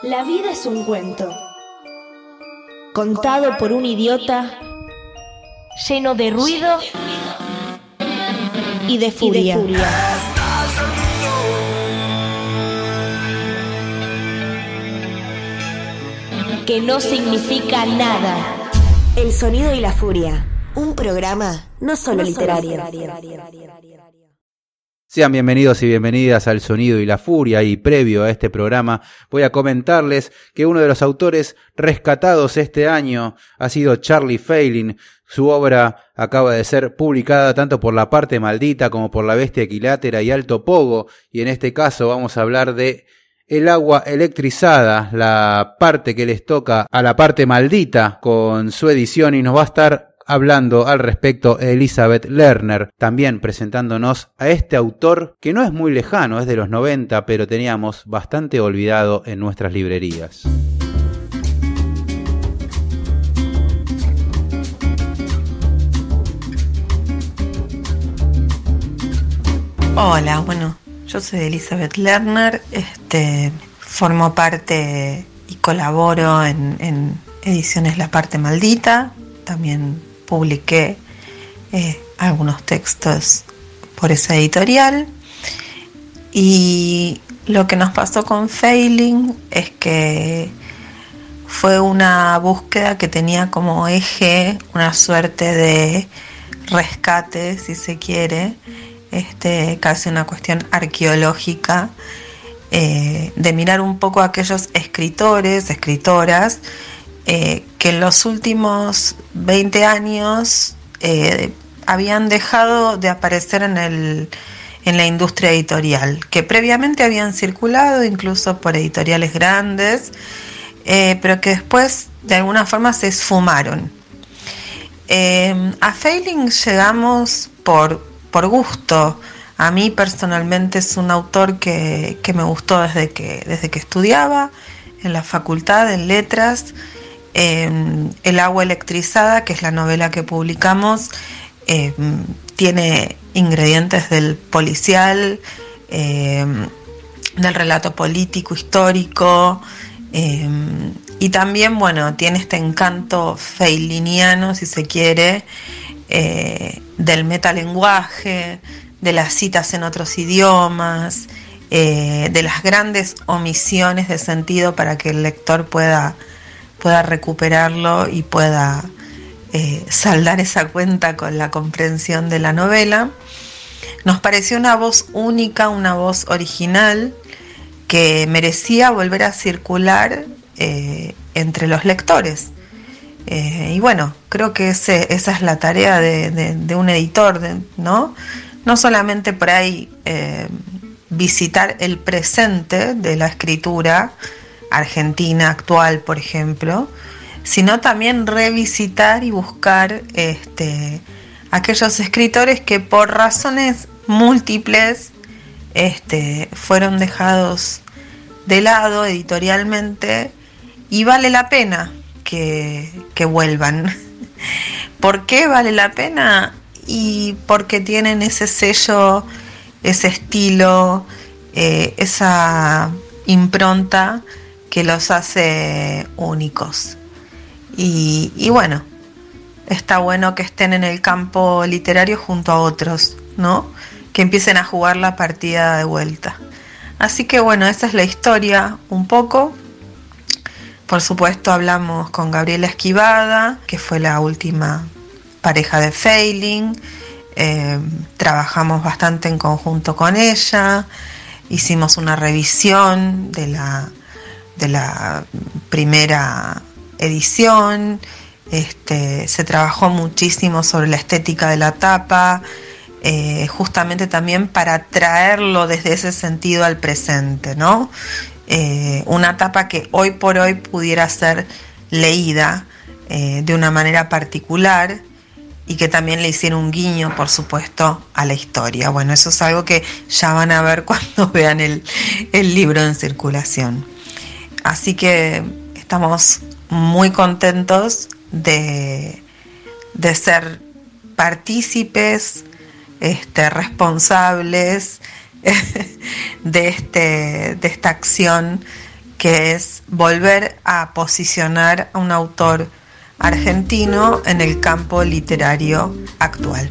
La vida es un cuento, contado por un idiota, lleno de ruido y de furia. Que no significa nada. El sonido y la furia, un programa no solo literario. Sean bienvenidos y bienvenidas al Sonido y la Furia, y previo a este programa voy a comentarles que uno de los autores rescatados este año ha sido Charlie Feiling. Su obra acaba de ser publicada tanto por La Parte Maldita como por La Bestia Equilátera y Alto Pogo, y en este caso vamos a hablar de El agua electrizada, la parte que les toca a La Parte Maldita con su edición, y nos va a estar hablando al respecto Elizabeth Lerner, también presentándonos a este autor que no es muy lejano, es de los 90, pero teníamos bastante olvidado en nuestras librerías. Hola, bueno, yo soy Elizabeth Lerner, formo parte y colaboro en Ediciones La Parte Maldita. También publiqué algunos textos por esa editorial, y lo que nos pasó con Feiling es que fue una búsqueda que tenía como eje una suerte de rescate, si se quiere, casi una cuestión arqueológica, de mirar un poco a aquellos escritores, escritoras, que en los últimos 20 años habían dejado de aparecer en la industria editorial, que previamente habían circulado incluso por editoriales grandes, pero que después de alguna forma se esfumaron. A Feiling llegamos por gusto. A mí personalmente es un autor que me gustó desde que estudiaba en la facultad, en letras. El agua electrizada, que es la novela que publicamos, tiene ingredientes del policial, del relato político, histórico, y también, bueno, tiene este encanto feiliniano, si se quiere, del metalenguaje, de las citas en otros idiomas, de las grandes omisiones de sentido para que el lector pueda recuperarlo y pueda saldar esa cuenta con la comprensión de la novela. Nos pareció una voz única, una voz original que merecía volver a circular entre los lectores. Y bueno, creo que esa es la tarea de un editor, ¿no? No solamente por ahí visitar el presente de la escritura argentina actual, por ejemplo, sino también revisitar y buscar aquellos escritores que por razones múltiples fueron dejados de lado editorialmente, y vale la pena que vuelvan. ¿Por qué vale la pena? Y porque tienen ese sello, ese estilo, esa impronta que los hace únicos. Y bueno, está bueno que estén en el campo literario junto a otros, ¿no? Que empiecen a jugar la partida de vuelta. Así que bueno, esa es la historia un poco. Por supuesto hablamos con Gabriela Esquivada, que fue la última pareja de Feiling. Trabajamos bastante en conjunto con ella. Hicimos una revisión de la primera edición. Se trabajó muchísimo sobre la estética de la tapa, justamente también para traerlo desde ese sentido al presente, ¿no? Una tapa que hoy por hoy pudiera ser leída de una manera particular, y que también le hiciera un guiño, por supuesto, a la historia. Bueno, eso es algo que ya van a ver cuando vean el libro en circulación. Así que estamos muy contentos de ser partícipes, responsables de esta acción que es volver a posicionar a un autor argentino en el campo literario actual.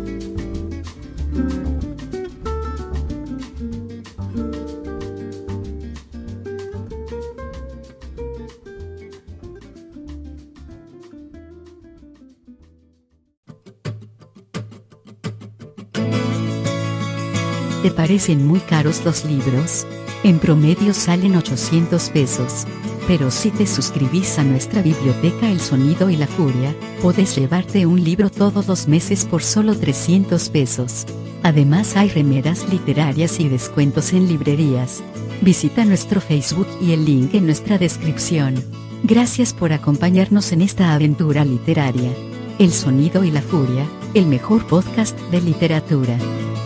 ¿Te parecen muy caros los libros? En promedio salen 800 pesos. Pero si te suscribís a nuestra biblioteca El Sonido y la Furia, podés llevarte un libro todos los meses por solo 300 pesos. Además hay remeras literarias y descuentos en librerías. Visita nuestro Facebook y el link en nuestra descripción. Gracias por acompañarnos en esta aventura literaria. El Sonido y la Furia, el mejor podcast de literatura.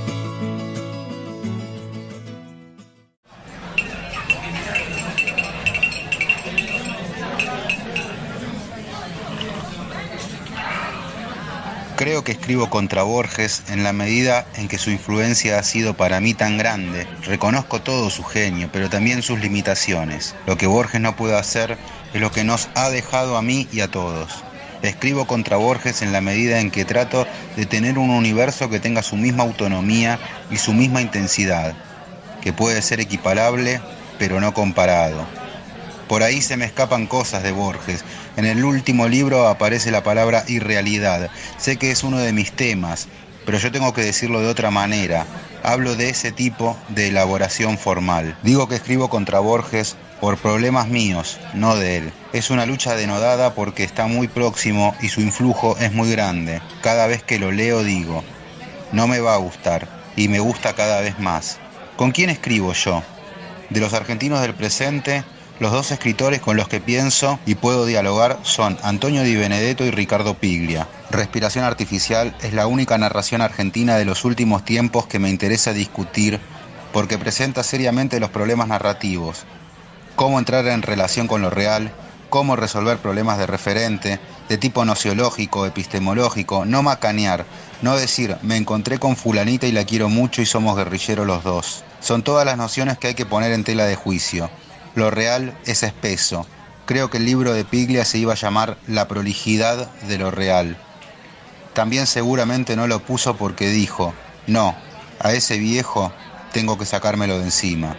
Creo que escribo contra Borges en la medida en que su influencia ha sido para mí tan grande. Reconozco todo su genio, pero también sus limitaciones. Lo que Borges no puede hacer es lo que nos ha dejado a mí y a todos. Escribo contra Borges en la medida en que trato de tener un universo que tenga su misma autonomía y su misma intensidad, que puede ser equiparable, pero no comparado. Por ahí se me escapan cosas de Borges. En el último libro aparece la palabra irrealidad. Sé que es uno de mis temas, pero yo tengo que decirlo de otra manera. Hablo de ese tipo de elaboración formal. Digo que escribo contra Borges por problemas míos, no de él. Es una lucha denodada porque está muy próximo y su influjo es muy grande. Cada vez que lo leo digo, no me va a gustar, y me gusta cada vez más. ¿Con quién escribo yo? De los argentinos del presente, los dos escritores con los que pienso y puedo dialogar son Antonio Di Benedetto y Ricardo Piglia. Respiración Artificial es la única narración argentina de los últimos tiempos que me interesa discutir porque presenta seriamente los problemas narrativos. Cómo entrar en relación con lo real, cómo resolver problemas de referente, de tipo nociológico, epistemológico, no macanear, no decir me encontré con fulanita y la quiero mucho y somos guerrilleros los dos. Son todas las nociones que hay que poner en tela de juicio. Lo real es espeso. Creo que el libro de Piglia se iba a llamar La prolijidad de lo real. También seguramente no lo puso porque dijo, no, a ese viejo tengo que sacármelo de encima.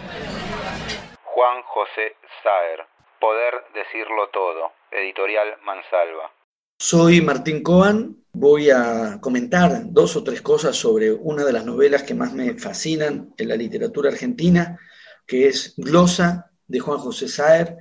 Juan José Saer, Poder decirlo todo, editorial Mansalva. Soy Martín Coan, voy a comentar 2 o 3 cosas sobre una de las novelas que más me fascinan en la literatura argentina, que es Glosa, de Juan José Saer.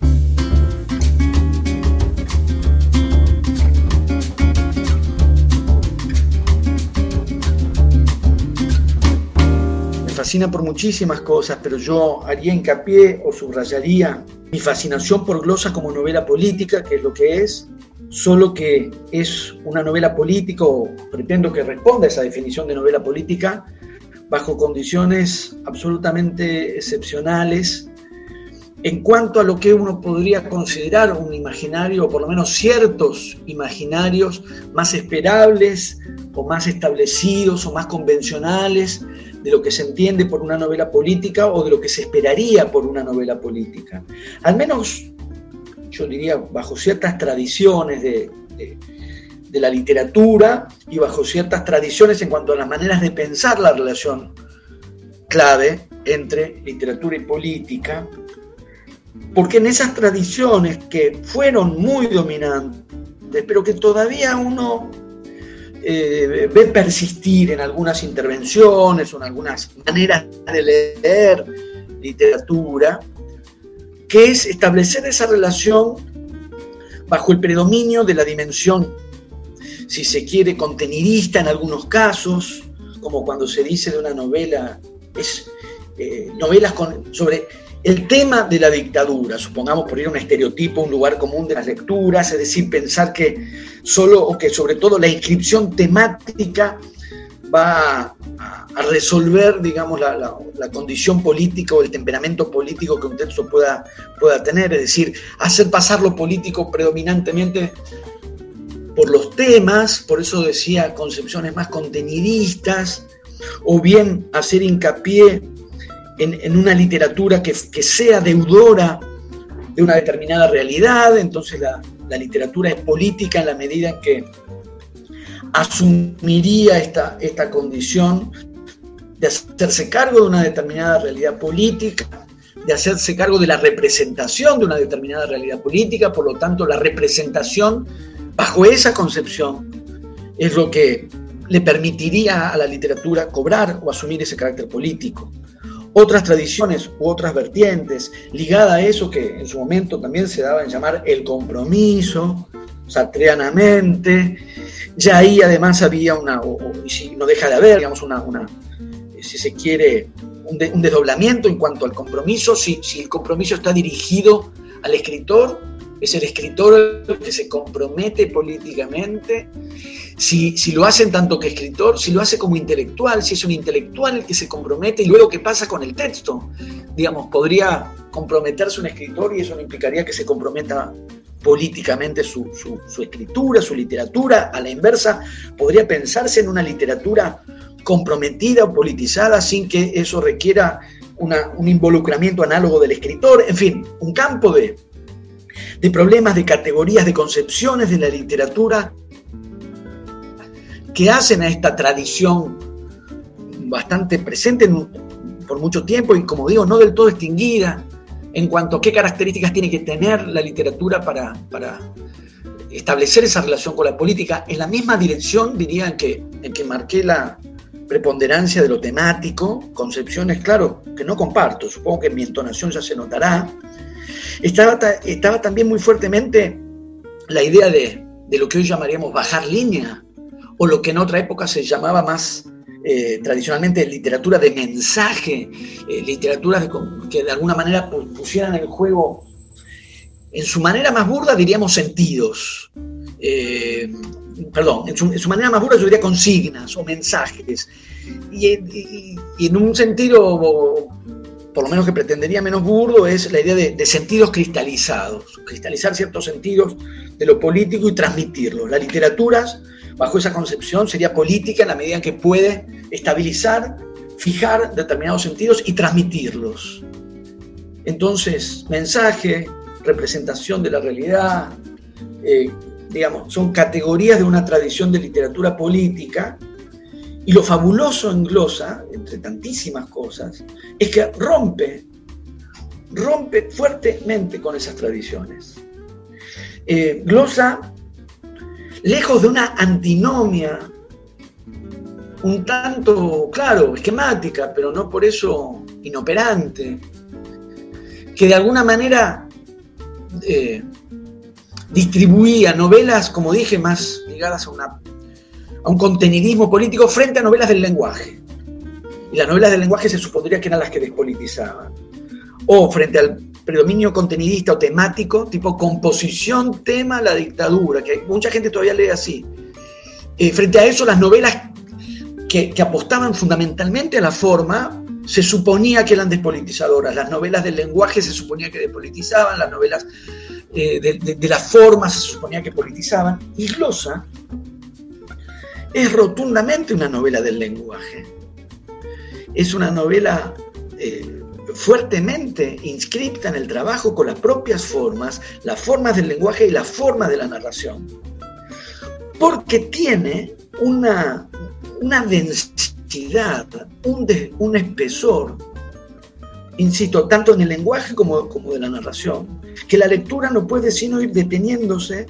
Me fascina por muchísimas cosas, pero yo haría hincapié o subrayaría mi fascinación por Glosa como novela política, que es lo que es, solo que es una novela política, o pretendo que responda a esa definición de novela política, bajo condiciones absolutamente excepcionales, en cuanto a lo que uno podría considerar un imaginario, o por lo menos ciertos imaginarios más esperables, o más establecidos, o más convencionales, de lo que se entiende por una novela política, o de lo que se esperaría por una novela política. Al menos, yo diría, bajo ciertas tradiciones de la literatura, y bajo ciertas tradiciones en cuanto a las maneras de pensar la relación clave entre literatura y política, porque en esas tradiciones que fueron muy dominantes, pero que todavía uno ve persistir en algunas intervenciones o en algunas maneras de leer literatura, que es establecer esa relación bajo el predominio de la dimensión, si se quiere, contenidista en algunos casos, como cuando se dice de una novela, es novelas sobre el tema de la dictadura, supongamos, por ir a un estereotipo, un lugar común de las lecturas, es decir, pensar que solo, o que sobre todo la inscripción temática va a resolver, digamos, la condición política o el temperamento político que un texto pueda tener, es decir, hacer pasar lo político predominantemente por los temas, por eso decía concepciones más contenidistas, o bien hacer hincapié en una literatura que sea deudora de una determinada realidad. Entonces la literatura es política en la medida en que asumiría esta condición de hacerse cargo de una determinada realidad política, de hacerse cargo de la representación de una determinada realidad política. Por lo tanto, la representación bajo esa concepción es lo que le permitiría a la literatura cobrar o asumir ese carácter político. Otras tradiciones u otras vertientes ligadas a eso, que en su momento también se daba en llamar el compromiso, sartreanamente, ya ahí además había y si no deja de haber, digamos, si se quiere, un desdoblamiento en cuanto al compromiso. Si el compromiso está dirigido al escritor, es el escritor el que se compromete políticamente. Si lo hace en tanto que escritor, si lo hace como intelectual, si es un intelectual el que se compromete, y luego qué pasa con el texto. Digamos, podría comprometerse un escritor y eso no implicaría que se comprometa políticamente su escritura, su literatura. A la inversa, podría pensarse en una literatura comprometida o politizada sin que eso requiera un involucramiento análogo del escritor. En fin, un campo de problemas, de categorías, de concepciones de la literatura que hacen a esta tradición bastante presente por mucho tiempo y, como digo, no del todo extinguida en cuanto a qué características tiene que tener la literatura para establecer esa relación con la política. En la misma dirección, diría, en que marqué la preponderancia de lo temático, concepciones, claro, que no comparto, supongo que en mi entonación ya se notará. Estaba también muy fuertemente la idea de lo que hoy llamaríamos bajar línea, o lo que en otra época se llamaba más tradicionalmente literatura de mensaje, literatura que de alguna manera pusieran en juego, en su manera más burda diríamos sentidos, en su manera más burda yo diría consignas o mensajes, y en un sentido, por lo menos que pretendería menos burdo, es la idea de sentidos cristalizados, cristalizar ciertos sentidos de lo político y transmitirlos. La literatura, bajo esa concepción, sería política en la medida en que puede estabilizar, fijar determinados sentidos y transmitirlos. Entonces, mensaje, representación de la realidad, digamos, son categorías de una tradición de literatura política. Y lo fabuloso en glosa, entre tantísimas cosas, es que rompe fuertemente con esas tradiciones. Glosa, lejos de una antinomia un tanto, claro, esquemática, pero no por eso inoperante, que de alguna manera distribuía novelas, como dije, más ligadas a un contenidismo político frente a novelas del lenguaje. Y las novelas del lenguaje se supondría que eran las que despolitizaban. O frente al predominio contenidista o temático, tipo composición, tema, la dictadura, que mucha gente todavía lee así. Frente a eso, las novelas que apostaban fundamentalmente a la forma, se suponía que eran despolitizadoras. Las novelas del lenguaje se suponía que despolitizaban, las novelas de la forma se suponía que politizaban. Y glosa es rotundamente una novela del lenguaje. Es una novela fuertemente inscripta en el trabajo con las propias formas, las formas del lenguaje y las formas de la narración. Porque tiene una densidad, un espesor, insisto, tanto en el lenguaje como de la narración, que la lectura no puede sino ir deteniéndose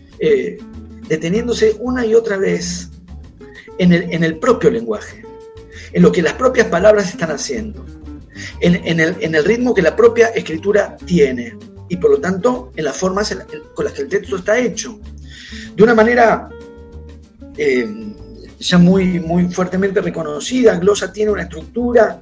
una y otra vez en el propio lenguaje, en lo que las propias palabras están haciendo, en el ritmo que la propia escritura tiene y por lo tanto en las formas con las que el texto está hecho. De una manera ya muy, muy fuertemente reconocida, glosa tiene una estructura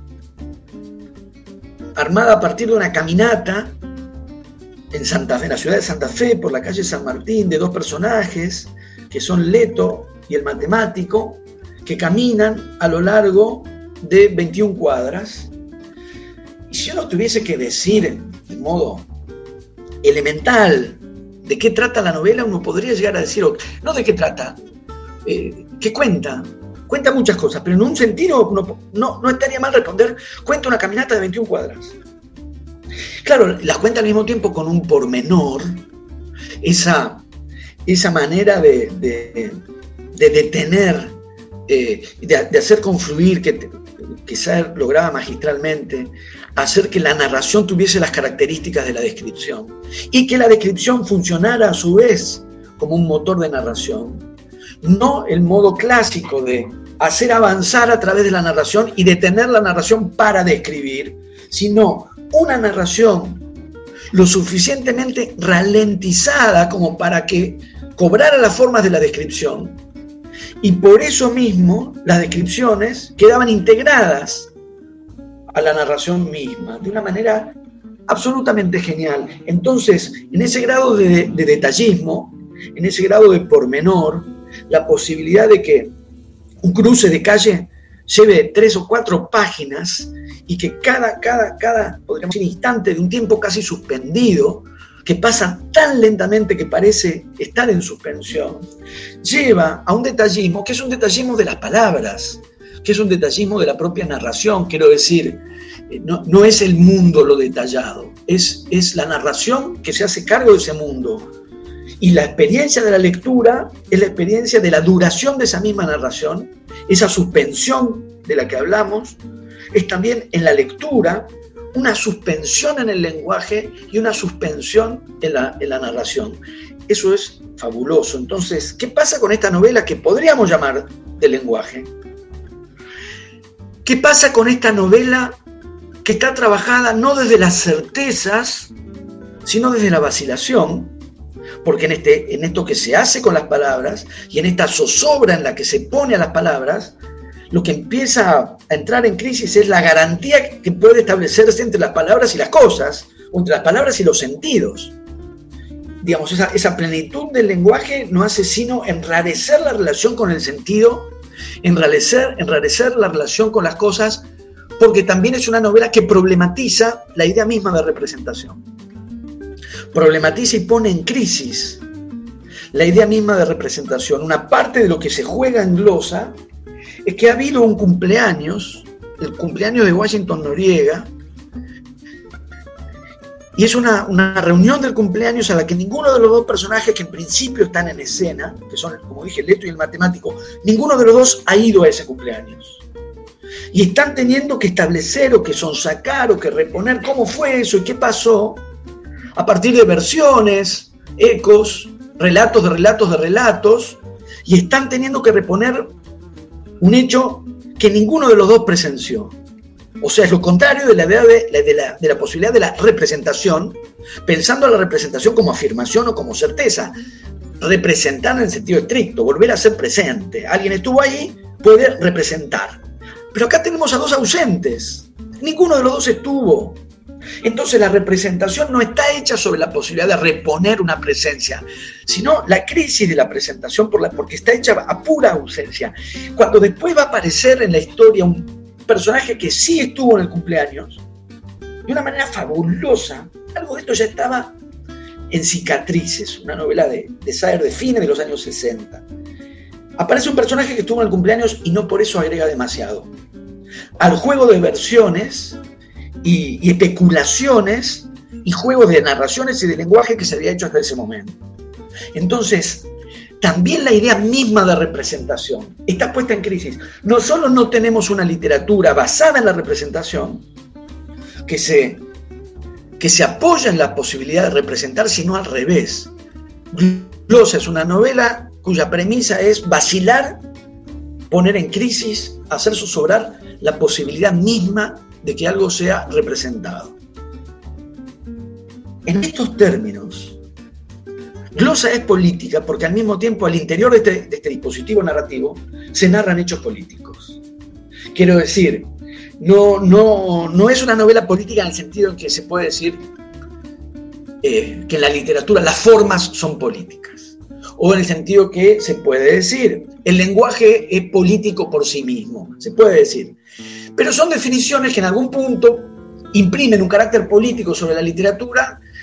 armada a partir de una caminata en Santa Fe, en la ciudad de Santa Fe, por la calle San Martín, de dos personajes que son Leto y el matemático, que caminan a lo largo de 21 cuadras. Y si uno tuviese que decir de modo elemental de qué trata la novela, uno podría llegar a decir, no de qué trata, qué cuenta, cuenta muchas cosas, pero en un sentido no estaría mal responder, cuenta una caminata de 21 cuadras. Claro, las cuenta al mismo tiempo con un pormenor, esa manera de detener, de hacer confluir, que Saer lograba magistralmente, hacer que la narración tuviese las características de la descripción y que la descripción funcionara a su vez como un motor de narración. No el modo clásico de hacer avanzar a través de la narración y detener la narración para describir, sino una narración lo suficientemente ralentizada como para que cobrara las formas de la descripción, y por eso mismo las descripciones quedaban integradas a la narración misma, de una manera absolutamente genial. Entonces, en ese grado de detallismo, en ese grado de pormenor, la posibilidad de que un cruce de calle lleve 3 o 4 páginas y que cada podríamos decir, instante de un tiempo casi suspendido, que pasa tan lentamente que parece estar en suspensión, lleva a un detallismo que es un detallismo de las palabras, que es un detallismo de la propia narración. Quiero decir, no es el mundo lo detallado, es la narración que se hace cargo de ese mundo. Y la experiencia de la lectura es la experiencia de la duración de esa misma narración, esa suspensión de la que hablamos, es también en la lectura una suspensión en el lenguaje y una suspensión en la narración. Eso es fabuloso. Entonces, ¿qué pasa con esta novela que podríamos llamar de lenguaje? ¿Qué pasa con esta novela que está trabajada no desde las certezas, sino desde la vacilación? Porque en esto que se hace con las palabras y en esta zozobra en la que se pone a las palabras, lo que empieza a entrar en crisis es la garantía que puede establecerse entre las palabras y las cosas, o entre las palabras y los sentidos. Digamos, esa plenitud del lenguaje no hace sino enrarecer la relación con el sentido, enrarecer la relación con las cosas, porque también es una novela que problematiza la idea misma de representación. Problematiza y pone en crisis la idea misma de representación. Una parte de lo que se juega en glosa es que ha habido un cumpleaños, el cumpleaños de Washington Noriega, y es una reunión del cumpleaños a la que ninguno de los dos personajes que en principio están en escena, que son, como dije, el lector y el matemático, ninguno de los dos ha ido a ese cumpleaños. Y están teniendo que establecer o que sonsacar o que reponer cómo fue eso y qué pasó, a partir de versiones, ecos, relatos de relatos de relatos, y están teniendo que reponer un hecho que ninguno de los dos presenció. O sea, es lo contrario de la idea de la posibilidad de la representación, pensando a la representación como afirmación o como certeza. Representar en el sentido estricto, volver a ser presente. Alguien estuvo ahí, puede representar. Pero acá tenemos a dos ausentes. Ninguno de los dos estuvo. Entonces la representación no está hecha sobre la posibilidad de reponer una presencia, sino la crisis de la presentación porque está hecha a pura ausencia. Cuando después va a aparecer en la historia un personaje que sí estuvo en el cumpleaños, de una manera fabulosa, algo de esto ya estaba en Cicatrices, una novela de Saer de fines de los años 60. Aparece un personaje que estuvo en el cumpleaños y no por eso agrega demasiado. Al juego de versiones y especulaciones y juegos de narraciones y de lenguaje que se había hecho hasta ese momento. Entonces, también la idea misma de representación está puesta en crisis. No solo no tenemos una literatura basada en la representación, que se apoya en la posibilidad de representar, sino al revés. Glosa es una novela cuya premisa es vacilar, poner en crisis, hacer zozobrar la posibilidad misma de que algo sea representado. En estos términos, glosa es política porque al mismo tiempo al interior de este dispositivo narrativo se narran hechos políticos. Quiero decir, no es una novela política en el sentido en que se puede decir que en la literatura las formas son políticas, o en el sentido que se puede decir el lenguaje es político por sí mismo, se puede decir. Pero son definiciones que en algún punto imprimen un carácter político sobre la literatura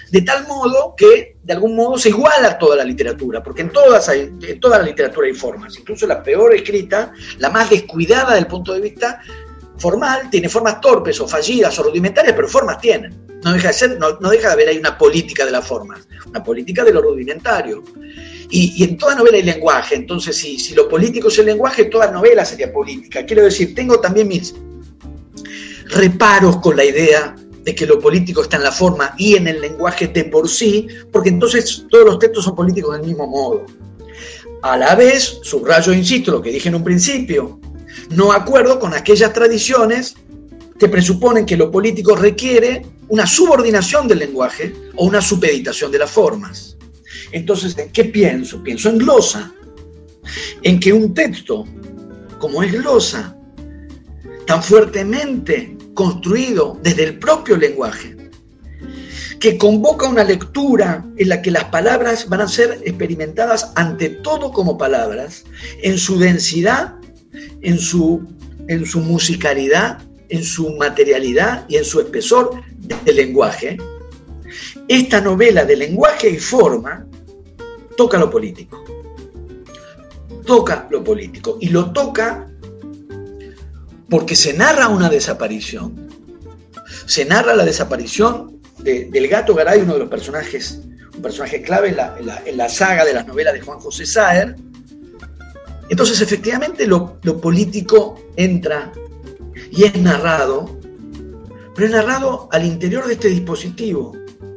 de tal modo que de algún modo se iguala toda la literatura, porque en toda la literatura hay formas, incluso la peor escrita, la más descuidada desde el punto de vista formal, tiene formas torpes o fallidas o rudimentarias, pero formas tienen. No deja de haber ahí una política de las formas, una política de lo rudimentario. Y en toda novela hay lenguaje, entonces si lo político es el lenguaje, toda novela sería política. Quiero decir, tengo también mis reparos con la idea de que lo político está en la forma y en el lenguaje de por sí, porque entonces todos los textos son políticos del mismo modo. A la vez, subrayo e insisto lo que dije en un principio, no acuerdo con aquellas tradiciones que presuponen que lo político requiere una subordinación del lenguaje o una supeditación de las formas. Entonces, ¿en qué pienso? Pienso en glosa, en que un texto, como es glosa, tan fuertemente construido desde el propio lenguaje, que convoca una lectura en la que las palabras van a ser experimentadas ante todo como palabras, en su densidad, en su musicalidad, en su materialidad y en su espesor del lenguaje. Esta novela de lenguaje y forma toca lo político. Toca lo político y lo toca porque se narra una desaparición. Se narra la desaparición del Gato Garay, uno de los personajes, un personaje clave en la saga de las novelas de Juan José Saer. Entonces, efectivamente, lo político entra y es narrado, pero es narrado al interior de este dispositivo.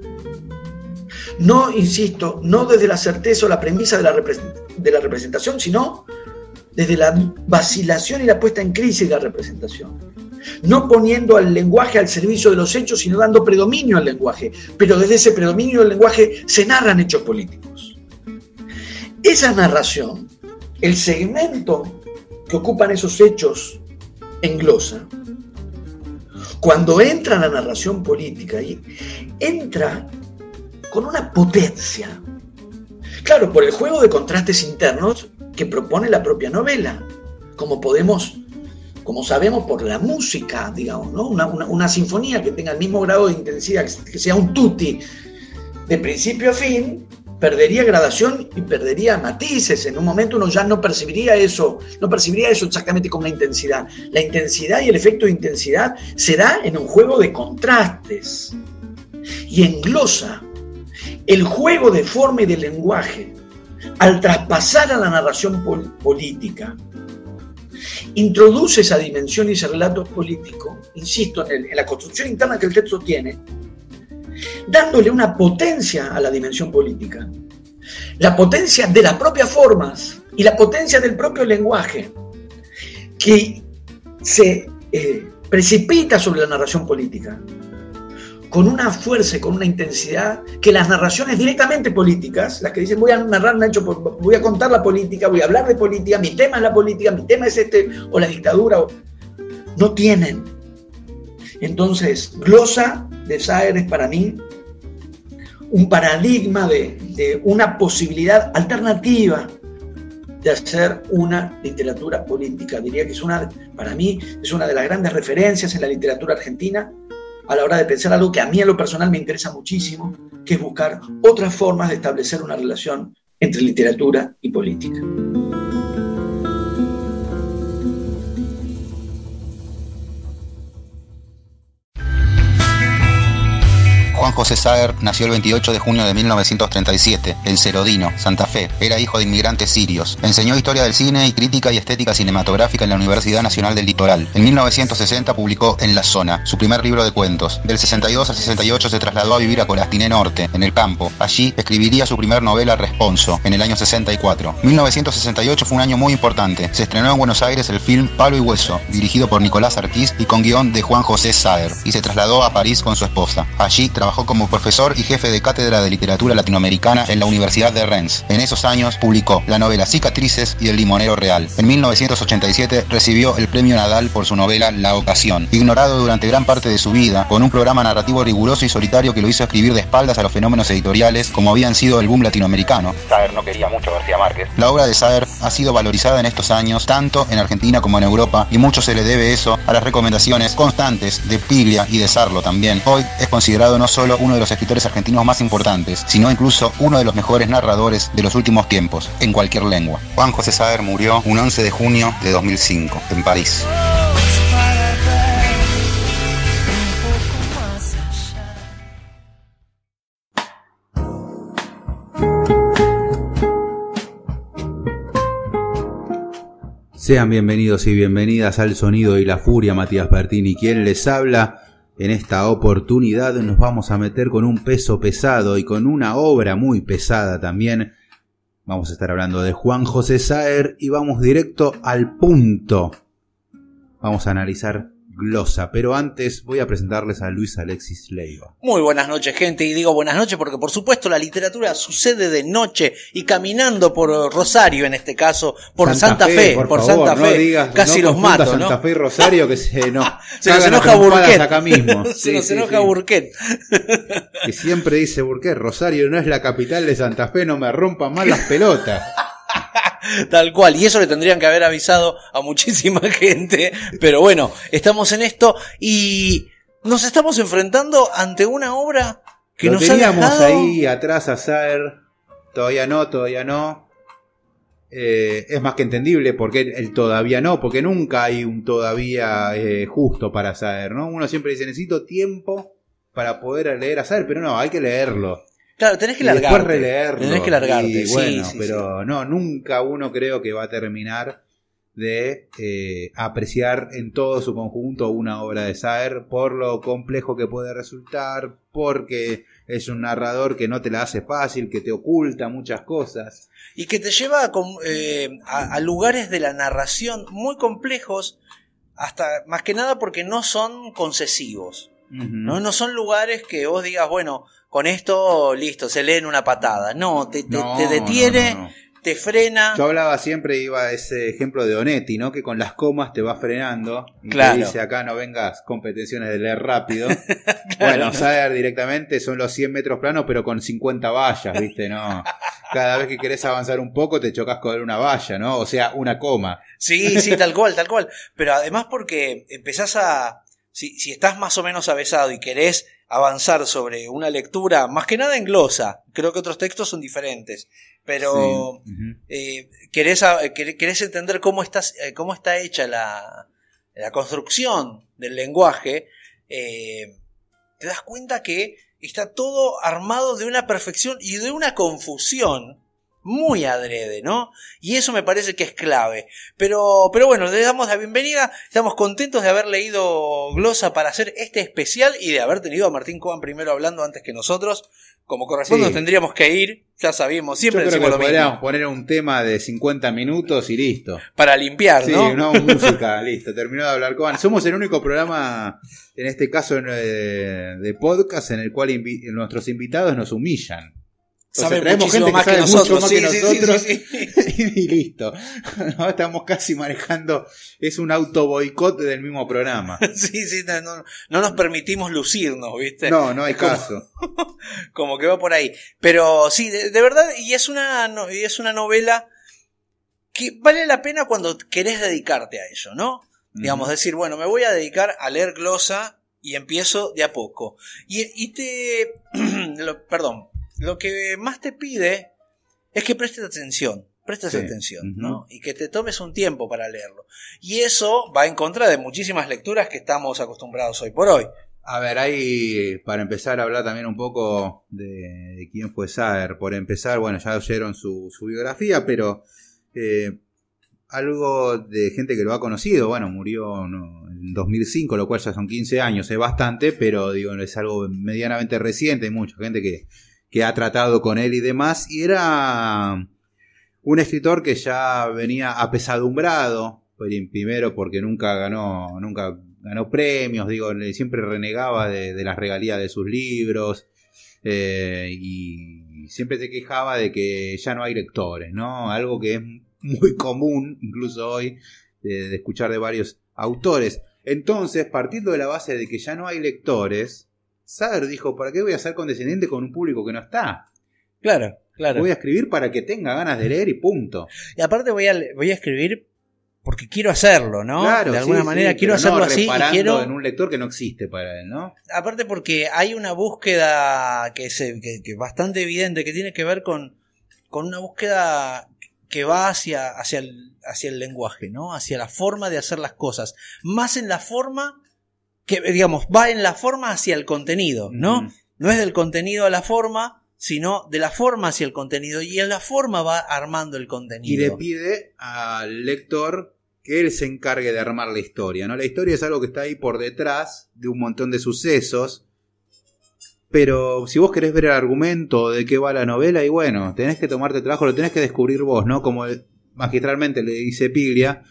No, insisto, no desde la certeza o la premisa de la representación, sino desde la vacilación y la puesta en crisis de la representación. No poniendo al lenguaje al servicio de los hechos, sino dando predominio al lenguaje. Pero desde ese predominio del lenguaje se narran hechos políticos. Esa narración, el segmento que ocupan esos hechos en glosa, cuando entra la narración política, entra con una potencia. Claro, por el juego de contrastes internos que propone la propia novela, como sabemos por la música, digamos, ¿no? Una sinfonía que tenga el mismo grado de intensidad, que sea un tutti de principio a fin, perdería gradación y perdería matices. En un momento uno ya no percibiría eso exactamente como una intensidad. La intensidad y el efecto de intensidad se da en un juego de contrastes. Y en glosa, el juego de forma y de lenguaje, al traspasar a la narración política, introduce esa dimensión y ese relato político, insisto, en la construcción interna que el texto tiene, dándole una potencia a la dimensión política, la potencia de las propias formas y la potencia del propio lenguaje, que se precipita sobre la narración política, con una fuerza y con una intensidad que las narraciones directamente políticas, las que dicen voy a narrar un hecho, voy a contar la política, voy a hablar de política, mi tema es la política, mi tema es este, o la dictadura, no tienen. Entonces, glosa de Saer es para mí un paradigma de una posibilidad alternativa de hacer una literatura política. Diría que para mí es una de las grandes referencias en la literatura argentina a la hora de pensar algo que a mí en lo personal me interesa muchísimo, que es buscar otras formas de establecer una relación entre literatura y política. Juan José Saer nació el 28 de junio de 1937 en Cerodino, Santa Fe. Era hijo de inmigrantes sirios. Enseñó historia del cine y crítica y estética cinematográfica en la Universidad Nacional del Litoral. En 1960 publicó En la Zona, su primer libro de cuentos. Del 62 al 68 se trasladó a vivir a Colastiné Norte, en el campo. Allí escribiría su primer novela Responso, en el año 64. 1968 fue un año muy importante. Se estrenó en Buenos Aires el film Palo y Hueso, dirigido por Nicolás Artiz y con guión de Juan José Saer, y se trasladó a París con su esposa. Allí trabajó como profesor y jefe de cátedra de literatura latinoamericana en la Universidad de Rennes. En esos años publicó la novela Cicatrices y El limonero real. En 1987 recibió el premio Nadal por su novela La ocasión. Ignorado durante gran parte de su vida, con un programa narrativo riguroso y solitario que lo hizo escribir de espaldas a los fenómenos editoriales como habían sido el boom latinoamericano. Saer no quería mucho a García Márquez. La obra de Saer ha sido valorizada en estos años, tanto en Argentina como en Europa, y mucho se le debe eso a las recomendaciones constantes de Piglia y de Sarlo también. Hoy es considerado no solo uno de los escritores argentinos más importantes, sino incluso uno de los mejores narradores de los últimos tiempos, en cualquier lengua. Juan José Saer murió un 11 de junio de 2005, en París. Sean bienvenidos y bienvenidas al Sonido y la Furia, Matías Bertini, quien les habla. En esta oportunidad nos vamos a meter con un peso pesado y con una obra muy pesada también. Vamos a estar hablando de Juan José Saer y vamos directo al punto. Vamos a analizar glosa, pero antes voy a presentarles a Luis Alexis Leiva. Muy buenas noches, gente, y digo buenas noches porque por supuesto la literatura sucede de noche y caminando por Rosario, en este caso, por Santa Fe, por favor, Santa Fe, no digas, casi no los mato, ¿no? Santa Fe y Rosario que se nos se nos enoja Burquet acá mismo. Se nos enoja Burquet. Que siempre dice Burquet, Rosario no es la capital de Santa Fe, no me rompan más las pelotas. Tal cual, y eso le tendrían que haber avisado a muchísima gente, pero bueno, estamos en esto y nos estamos enfrentando ante una obra que lo nos teníamos ha dejado... ahí atrás a Saer, todavía no. Es más que entendible porque el todavía no, porque nunca hay un todavía justo para Saer, ¿no? Uno siempre dice, necesito tiempo para poder leer a Saer, pero no, hay que leerlo. Claro, tenés que y largarte. Después releerlo. Tenés que largarte, y bueno, sí, pero sí. No, nunca uno creo que va a terminar de apreciar en todo su conjunto una obra de Saer por lo complejo que puede resultar, porque es un narrador que no te la hace fácil, que te oculta muchas cosas. Y que te lleva a lugares de la narración muy complejos, hasta más que nada porque no son concesivos. Uh-huh. No son lugares que vos digas, bueno, con esto, listo, se lee en una patada. No, te detiene, no. Te frena. Yo hablaba siempre, iba a ese ejemplo de Onetti, ¿no? Que con las comas te va frenando. Y claro. Te dice, acá no vengas con pretensiones de leer rápido. Claro, bueno, Saer directamente son los 100 metros planos, pero con 50 vallas, ¿viste? No. Cada vez que querés avanzar un poco te chocas con una valla, ¿no? O sea, una coma. Sí, tal cual. Pero además porque empezás a... Si estás más o menos avesado y querés avanzar sobre una lectura, más que nada en glosa, creo que otros textos son diferentes, pero sí. Querés entender cómo está hecha la construcción del lenguaje, te das cuenta que está todo armado de una perfección y de una confusión muy adrede, ¿no? Y eso me parece que es clave. Pero bueno, le damos la bienvenida. Estamos contentos de haber leído glosa para hacer este especial y de haber tenido a Martín Coban primero hablando antes que nosotros. Como corresponde, sí. Nos tendríamos que ir, ya sabíamos, siempre yo creo decimos que lo mismo. Podríamos poner un tema de 50 minutos y listo. Para limpiar, sí, ¿no? Sí, no, música, listo, terminó de hablar Coban. Somos el único programa, en este caso de podcast, en el cual nuestros invitados nos humillan. Sabe muchísimo más que nosotros, sí. Y listo. No, estamos casi manejando, es un auto boicot del mismo programa. Sí, no nos permitimos lucirnos, ¿viste? No hay caso. Como que va por ahí. Pero sí, de verdad, y es una novela que vale la pena cuando querés dedicarte a ello, ¿no? Uh-huh. Digamos, decir, bueno, me voy a dedicar a leer glosa y empiezo de a poco. Lo que más te pide es que prestes atención, ¿no? Y que te tomes un tiempo para leerlo. Y eso va en contra de muchísimas lecturas que estamos acostumbrados hoy por hoy. A ver, ahí para empezar a hablar también un poco de quién fue Saer. Por empezar, bueno, ya oyeron su biografía, pero algo de gente que lo ha conocido. Bueno, murió en 2005, lo cual ya son 15 años, es bastante, pero digo, es algo medianamente reciente. Hay mucha gente que ha tratado con él y demás, y era un escritor que ya venía apesadumbrado, primero porque nunca ganó premios, digo, siempre renegaba de las regalías de sus libros, y siempre se quejaba de que ya no hay lectores, ¿no? Algo que es muy común, incluso hoy, de escuchar de varios autores. Entonces, partiendo de la base de que ya no hay lectores, Saer dijo, ¿para qué voy a ser condescendiente con un público que no está? Claro. Voy a escribir para que tenga ganas de leer y punto. Y aparte voy a escribir porque quiero hacerlo, ¿no? Claro, de alguna manera quiero hacerlo así y quiero en un lector que no existe para él, ¿no? Aparte porque hay una búsqueda que es bastante evidente, que tiene que ver con una búsqueda que va hacia el lenguaje, ¿no? Hacia la forma de hacer las cosas. Más en la forma que, digamos, va en la forma hacia el contenido, ¿no? Uh-huh. No es del contenido a la forma, sino de la forma hacia el contenido. Y en la forma va armando el contenido. Y le pide al lector que él se encargue de armar la historia, ¿no? La historia es algo que está ahí por detrás de un montón de sucesos. Pero si vos querés ver el argumento de qué va la novela, y bueno, tenés que tomarte trabajo, lo tenés que descubrir vos, ¿no? Como magistralmente le dice Piglia,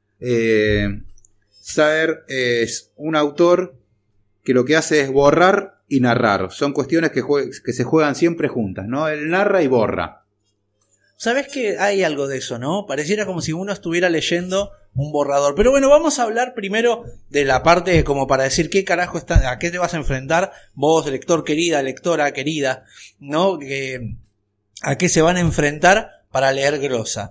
Saer es un autor que lo que hace es borrar y narrar. Son cuestiones que se juegan siempre juntas, ¿no? Él narra y borra. ¿Sabés que hay algo de eso, no? Pareciera como si uno estuviera leyendo un borrador. Pero bueno, vamos a hablar primero de la parte como para decir qué carajo a qué te vas a enfrentar vos, lector querida, lectora querida, ¿no? A qué se van a enfrentar para leer glosa.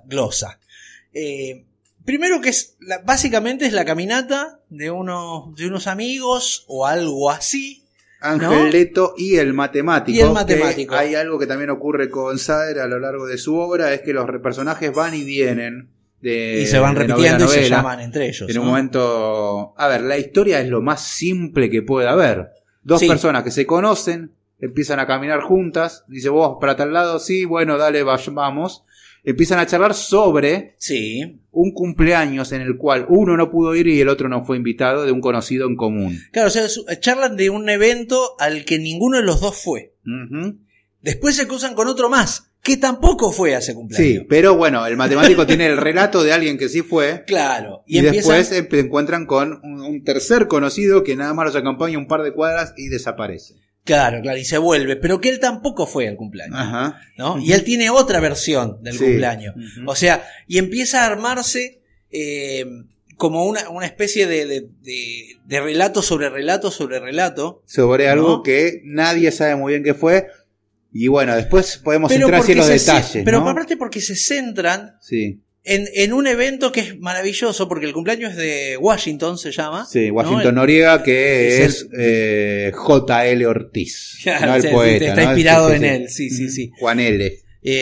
Primero que básicamente es la caminata de unos amigos o algo así. Ángel, ¿no? Leto y el matemático. Hay algo que también ocurre con Saer a lo largo de su obra, es que los personajes van y vienen. Y se van repitiendo y se llaman entre ellos. En un momento... A ver, la historia es lo más simple que puede haber. Dos personas que se conocen, empiezan a caminar juntas, dice vos para tal lado, sí, bueno, dale, vamos. Empiezan a charlar sobre un cumpleaños en el cual uno no pudo ir y el otro no fue invitado, de un conocido en común. Claro, o sea, charlan de un evento al que ninguno de los dos fue. Uh-huh. Después se cruzan con otro más, que tampoco fue a ese cumpleaños. Sí, pero bueno, el matemático tiene el relato de alguien que sí fue. Claro. Y después se encuentran con un tercer conocido que nada más los acompaña un par de cuadras y desaparece. Claro, y se vuelve, pero que él tampoco fue al cumpleaños. Ajá. ¿No? Y él tiene otra versión del cumpleaños. Uh-huh. O sea, y empieza a armarse como una especie de relato sobre relato sobre relato. Sobre algo que nadie sabe muy bien qué fue. Y bueno, después podemos entrar en los detalles. Pero ¿no? aparte porque se centran en un evento que es maravilloso, porque el cumpleaños es de Washington, se llama. Sí, Washington, ¿no? Noriega, que es J.L. Ortiz. Claro, no el poeta. Está inspirado en él, sí. Juan L.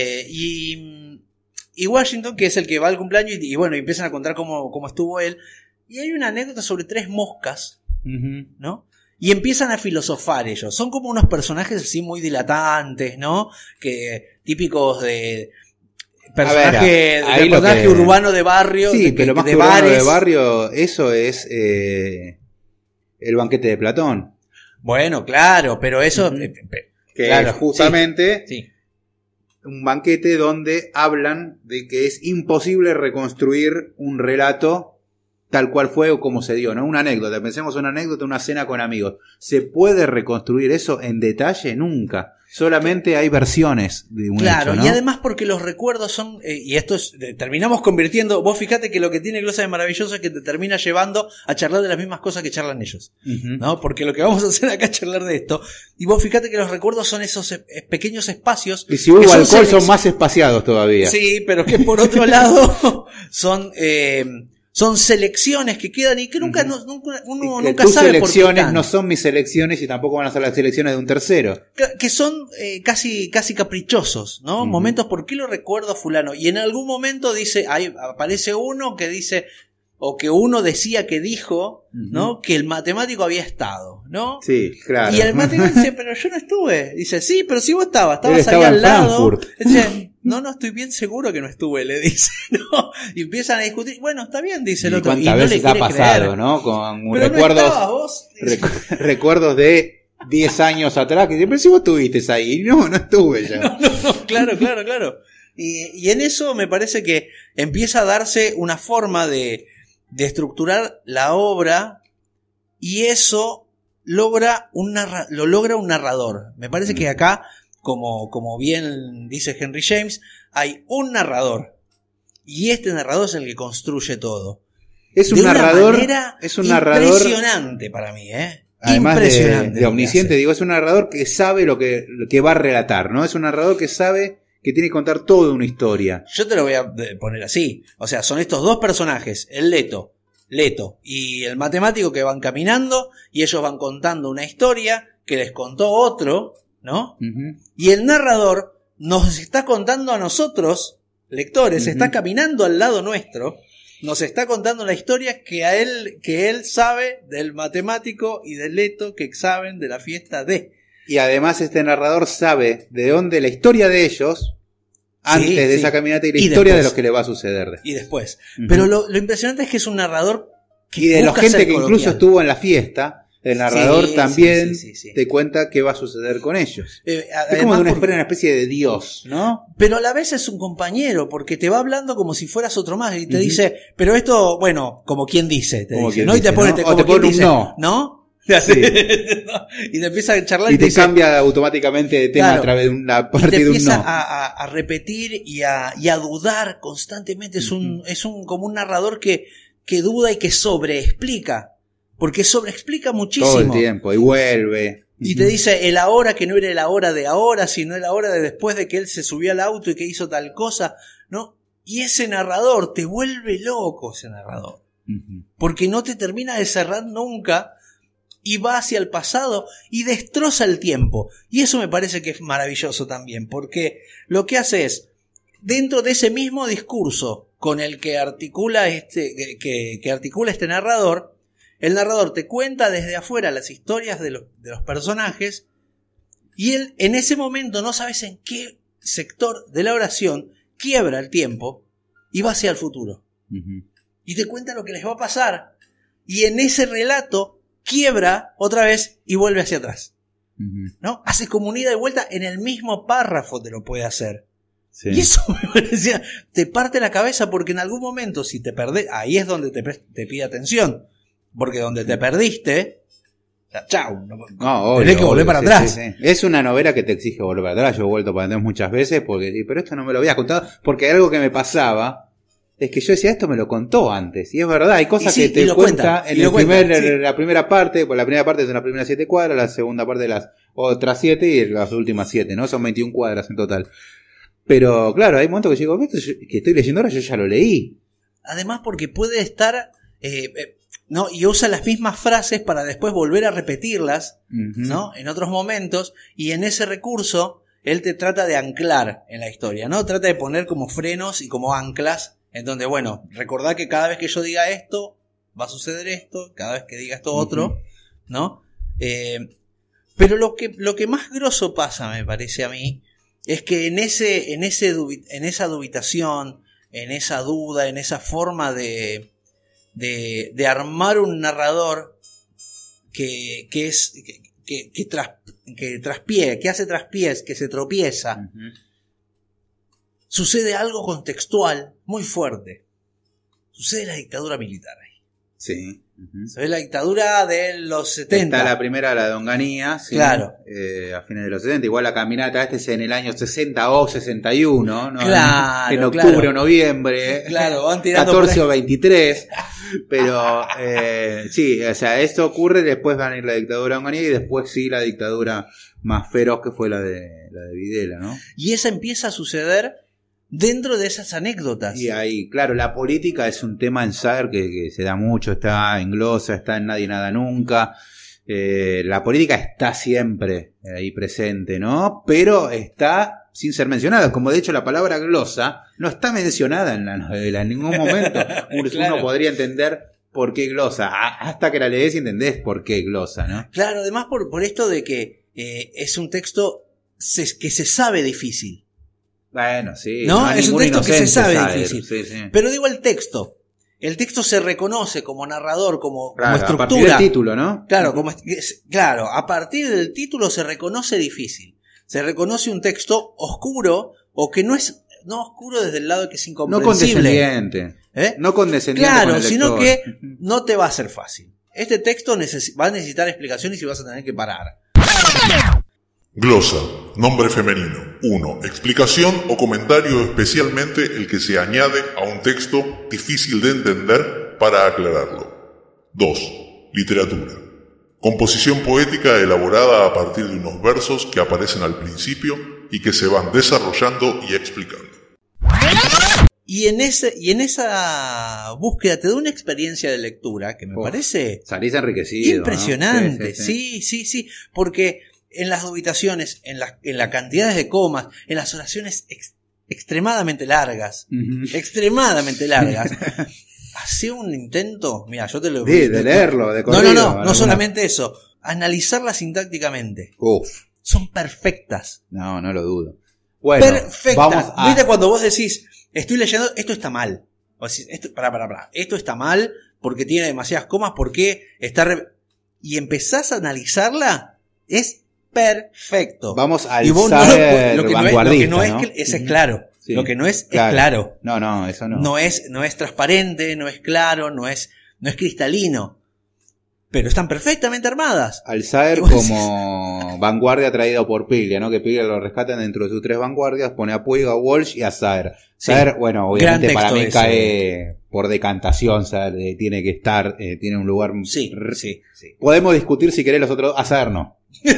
Y Washington, que es el que va al cumpleaños, y bueno, empiezan a contar cómo estuvo él. Y hay una anécdota sobre 3 moscas, ¿no? Y empiezan a filosofar ellos. Son como unos personajes así muy dilatantes, ¿no? Que típicos de personaje urbano de barrio. Sí, pero más que urbano de barrio, eso es el banquete de Platón. Bueno, claro, pero eso... que es justamente un banquete donde hablan de que es imposible reconstruir un relato tal cual fue o como se dio, ¿no? Una anécdota, pensemos una anécdota, una cena con amigos. ¿Se puede reconstruir eso en detalle? Nunca. Solamente hay versiones de un hecho, ¿no? Y además porque los recuerdos son, y esto es, terminamos convirtiendo, vos fíjate que lo que tiene Glosa de maravilloso es que te termina llevando a charlar de las mismas cosas que charlan ellos, ¿no? Porque lo que vamos a hacer acá es charlar de esto, y vos fíjate que los recuerdos son esos pequeños espacios. Y si hubo alcohol son más espaciados todavía. Sí, pero que por otro lado son selecciones que quedan y que uno nunca sabe por qué. Tus selecciones no son mis selecciones y tampoco van a ser las selecciones de un tercero. Que son casi caprichosos, ¿no? Momentos, ¿por qué lo recuerdo a fulano? Y en algún momento aparece uno que dice, o que uno decía que dijo, ¿no? Que el matemático había estado, ¿no? Sí, claro. Y el matemático dice, pero yo no estuve. Dice, sí, pero sí vos estabas ahí al lado. Dice, no, estoy bien seguro que no estuve, le dice, ¿no? Y empiezan a discutir, bueno, está bien, dice el otro. Y no veces le ha pasado, creer, ¿no? Con pero recuerdos, no estabas vos. Recuerdos de 10 años atrás, que siempre si vos estuviste ahí. No estuve ya. No, claro. Y en eso me parece que empieza a darse una forma de estructurar la obra, y eso lo logra un narrador. Me parece que acá, como bien dice Henry James, hay un narrador, y este narrador es el que construye todo. Es un narrador impresionante para mí, además de omnisciente, digo, es un narrador que sabe lo que va a relatar, ¿no? Es un narrador que sabe que tiene que contar toda una historia. Yo te lo voy a poner así. O sea, son estos dos personajes, el Leto y el matemático, que van caminando y ellos van contando una historia que les contó otro, ¿no? Uh-huh. Y el narrador nos está contando a nosotros, lectores, está caminando al lado nuestro, nos está contando la historia que él sabe del matemático y del Leto, que saben de la fiesta de. Y además este narrador sabe de dónde la historia de ellos, antes de esa caminata, y la historia después, de lo que le va a suceder. Y después. Uh-huh. Pero lo impresionante es que es un narrador que y de la gente que incluso estuvo en la fiesta. El narrador también te cuenta qué va a suceder con ellos. Es como una especie de Dios, ¿no? Pero a la vez es un compañero, porque te va hablando como si fueras otro más y te dice, pero esto, bueno, como quien dice, te dice, ¿no? Y te pone, ¿no? Como te pone un no. ¿No? Sí. Y te empieza a charlar y te cambia automáticamente de tema, claro, a través de una parte de un no. Y te empieza a repetir y a dudar constantemente. Es como un narrador que duda y que sobreexplica. Porque sobreexplica muchísimo. Todo el tiempo, y vuelve. Y te dice el ahora, que no era el ahora de ahora, sino el ahora de después de que él se subió al auto y que hizo tal cosa, ¿no? Y ese narrador te vuelve loco, ese narrador. Uh-huh. Porque no te termina de cerrar nunca y va hacia el pasado y destroza el tiempo. Y eso me parece que es maravilloso también, porque lo que hace es, dentro de ese mismo discurso con el que articula que articula este narrador, el narrador te cuenta desde afuera las historias de los personajes y él en ese momento no sabes en qué sector de la oración quiebra el tiempo y va hacia el futuro. Uh-huh. Y te cuenta lo que les va a pasar y en ese relato quiebra otra vez y vuelve hacia atrás. Uh-huh. ¿No? Hace como un ida y vuelta en el mismo párrafo, te lo puede hacer. Sí. Y eso me parecía, te parte la cabeza porque en algún momento si te perdés, ahí es donde te pide atención. Porque donde te perdiste, chau, tenés que volver para atrás. Sí. Es una novela que te exige volver para atrás. Yo he vuelto para atrás muchas veces, pero esto no me lo había contado, porque algo que me pasaba es que yo decía, esto me lo contó antes. Y es verdad, hay cosas que te cuenta en la primera parte, pues la primera parte son las primeras 7 cuadras, la segunda parte de las otras 7 y las últimas 7, ¿no? Son 21 cuadras en total. Pero claro, hay momentos que digo, esto que estoy leyendo ahora, yo ya lo leí. Además porque puede estar... ¿no? Y usa las mismas frases para después volver a repetirlas, uh-huh, ¿no? En otros momentos, y en ese recurso él te trata de anclar en la historia, ¿no? Trata de poner como frenos y como anclas, en donde, bueno, recordá que cada vez que yo diga esto, va a suceder esto, cada vez que diga esto otro, uh-huh, ¿no? Pero lo que más grosso pasa, me parece a mí, es que en esa dubitación, en esa duda, en esa forma de armar un narrador que traspié, que hace traspiés, que se tropieza, uh-huh, sucede algo contextual muy fuerte. Sucede la dictadura militar ahí. Sí. Uh-huh. Se ve la dictadura de los 70. Está la primera, la de Onganía, sí, claro, a fines de los 70. Igual la caminata es en el año 60 o 61, ¿no? Claro, en octubre o noviembre. Claro, van tirando 14 o 23. Pero sí, o sea, esto ocurre, después va a ir la dictadura Onganía y después sí la dictadura más feroz que fue la de Videla, ¿no? Y esa empieza a suceder dentro de esas anécdotas. Y ahí, claro, la política es un tema en Saer que se da mucho, está en glosa, está en Nadie Nada Nunca. La política está siempre ahí presente, ¿no? Pero está sin ser mencionada, como de hecho la palabra glosa no está mencionada en la novela en ningún momento. Claro. Uno podría entender por qué glosa, hasta que la lees y entendés por qué glosa, ¿no? Claro, además por esto de que es un texto que se sabe difícil. Bueno, sí. ¿No? Es un texto que se sabe difícil. Sí. Pero digo el texto. El texto se reconoce como narrador, como estructura. A partir del título, ¿no? Claro, claro, a partir del título se reconoce difícil. Se reconoce un texto oscuro o que no oscuro desde el lado de que es incomprensible. No condescendiente. No condescendiente. Claro, sino que no te va a ser fácil. Este texto va a necesitar explicaciones y vas a tener que parar. Glosa, nombre femenino. 1. Explicación o comentario, especialmente el que se añade a un texto difícil de entender para aclararlo. 2. Literatura. Composición poética elaborada a partir de unos versos que aparecen al principio y que se van desarrollando y explicando. Y en esa búsqueda te da una experiencia de lectura que me parece salís enriquecido, impresionante, ¿no? Sí, porque en las dubitaciones, en las cantidades de comas, en las oraciones extremadamente largas, hace un intento, mira, yo te lo de leerlo, de corrido. No solamente eso, analizarlas sintácticamente. Son perfectas. No lo dudo. Bueno, perfectas. Vamos a... ¿Viste cuando vos decís, estoy leyendo, esto está mal? O decís, esto está mal porque tiene demasiadas comas, porque está... Y empezás a analizarla, es perfecto. Vamos al saber vanguardista, lo que no es que ese es claro. Sí, lo que no es claro. No, eso no. No es transparente, no es claro, no es cristalino. Pero están perfectamente armadas. Alzaer como vanguardia traído por Piglia, ¿no? Que Piglia lo rescatan dentro de sus 3 vanguardias, pone a Puig, a Walsh y a Saer. Saer, bueno, obviamente para mí cae por decantación, Saer tiene que estar, tiene un lugar... Sí. Podemos discutir si querés los otros, a Saer no.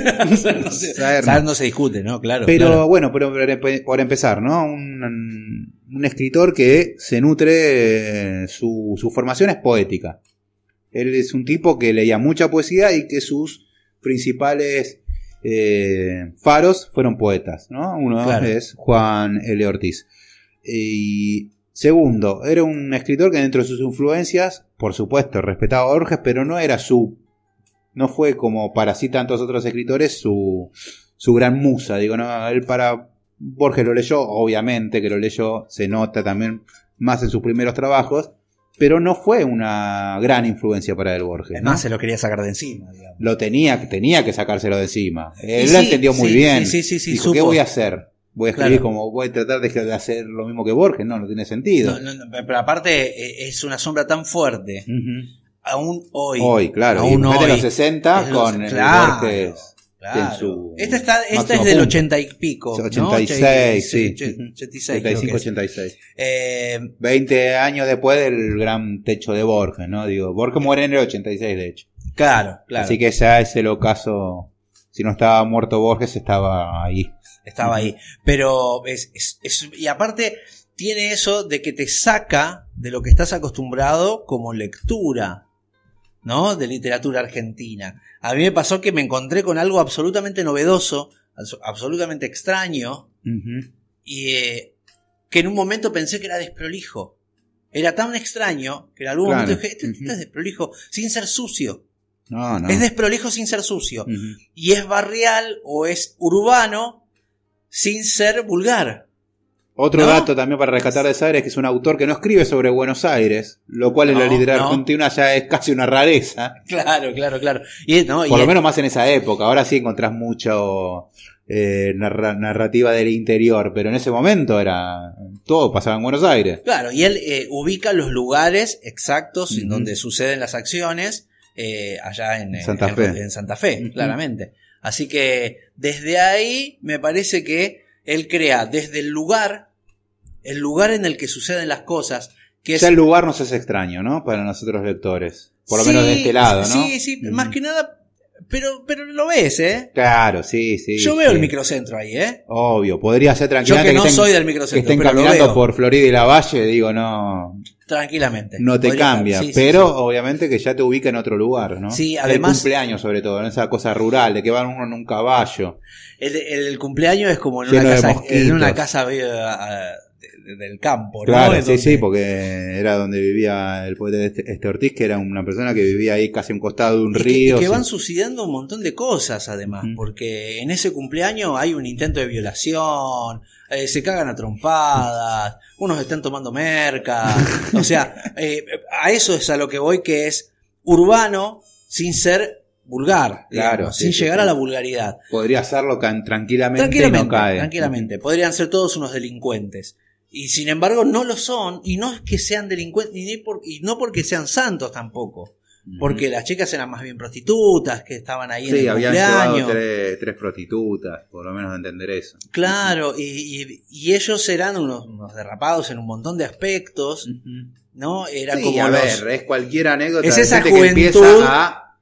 Saer no se discute, ¿no? Claro. Pero claro. bueno, por empezar, ¿no? Un escritor que se nutre, su formación es poética. Él es un tipo que leía mucha poesía y que sus principales faros fueron poetas, ¿no? Uno es Juan L. Ortiz. Y segundo, era un escritor que dentro de sus influencias, por supuesto, respetaba a Borges, pero no fue como para así tantos otros escritores su gran musa. Digo, no, él para Borges lo leyó, obviamente que lo leyó, se nota también más en sus primeros trabajos, pero no fue una gran influencia para él Borges. Además, ¿no? se lo quería sacar de encima, digamos. Lo tenía que sacárselo de encima. Él lo entendió muy bien. Sí, dijo, supo. ¿qué voy a hacer? Voy a escribir voy a tratar de hacer lo mismo que Borges. No tiene sentido. No, pero aparte es una sombra tan fuerte. Aún hoy. Hoy, claro. Aún hoy. En los 60 con el Borges. Claro. Esta es del 80 y pico. 86, sí. 86. 85, 86. 20 años después del gran techo de Borges, ¿no? Digo, Borges muere en el 86, de hecho. Claro. Así que ya es el ocaso. Si no estaba muerto Borges, estaba ahí. Estaba ahí. Pero y aparte tiene eso de que te saca de lo que estás acostumbrado como lectura, ¿no? De literatura argentina. A mí me pasó que me encontré con algo absolutamente novedoso, absolutamente extraño, y que en un momento pensé que era desprolijo. Era tan extraño que en algún momento dije, esto es desprolijo, sin ser sucio. No. Es desprolijo sin ser sucio. Y es barrial o es urbano sin ser vulgar. Otro dato también para rescatar de Saer es que es un autor que no escribe sobre Buenos Aires, lo cual en la literatura argentina ya es casi una rareza. Claro. Por lo menos más en esa época. Ahora sí encontrás mucho narrativa del interior, pero en ese momento todo pasaba en Buenos Aires. Claro, y él ubica los lugares exactos en donde suceden las acciones, allá en Santa Fe, claramente. Así que desde ahí me parece que él crea desde el lugar en el que suceden las cosas. Que ya el lugar nos es extraño, ¿no? Para nosotros lectores. Por lo menos de este lado, ¿no? Sí, más que nada, pero lo ves, ¿eh? Claro, sí. Yo veo el microcentro ahí, ¿eh? Obvio, podría ser tranquilamente. Yo que no soy del microcentro, que estén caminando por Florida y Lavalle, digo, no. Tranquilamente. No te cambia, pero obviamente que ya te ubica en otro lugar, ¿no? Sí, además. El cumpleaños, sobre todo, en esa cosa rural, de que van uno en un caballo. El cumpleaños es como en una casa del campo, ¿no? Claro, sí, porque era donde vivía el poeta este Ortiz, que era una persona que vivía ahí casi a un costado de un río. Que van sucediendo un montón de cosas, además, porque en ese cumpleaños hay un intento de violación, se cagan a trompadas, unos están tomando merca, o sea, a eso es a lo que voy, que es urbano sin ser vulgar, digamos, sin llegar a la vulgaridad. Podría hacerlo tranquilamente y no cae. Tranquilamente, podrían ser todos unos delincuentes. Y sin embargo no lo son, y no es que sean delincuentes, y no porque sean santos tampoco, porque las chicas eran más bien prostitutas que estaban ahí en el cumpleaños. Sí, habían llevado 3 prostitutas, por lo menos de entender eso. Claro, y ellos eran unos derrapados en un montón de aspectos, ¿no? Era como es cualquier anécdota es esa de gente que empieza a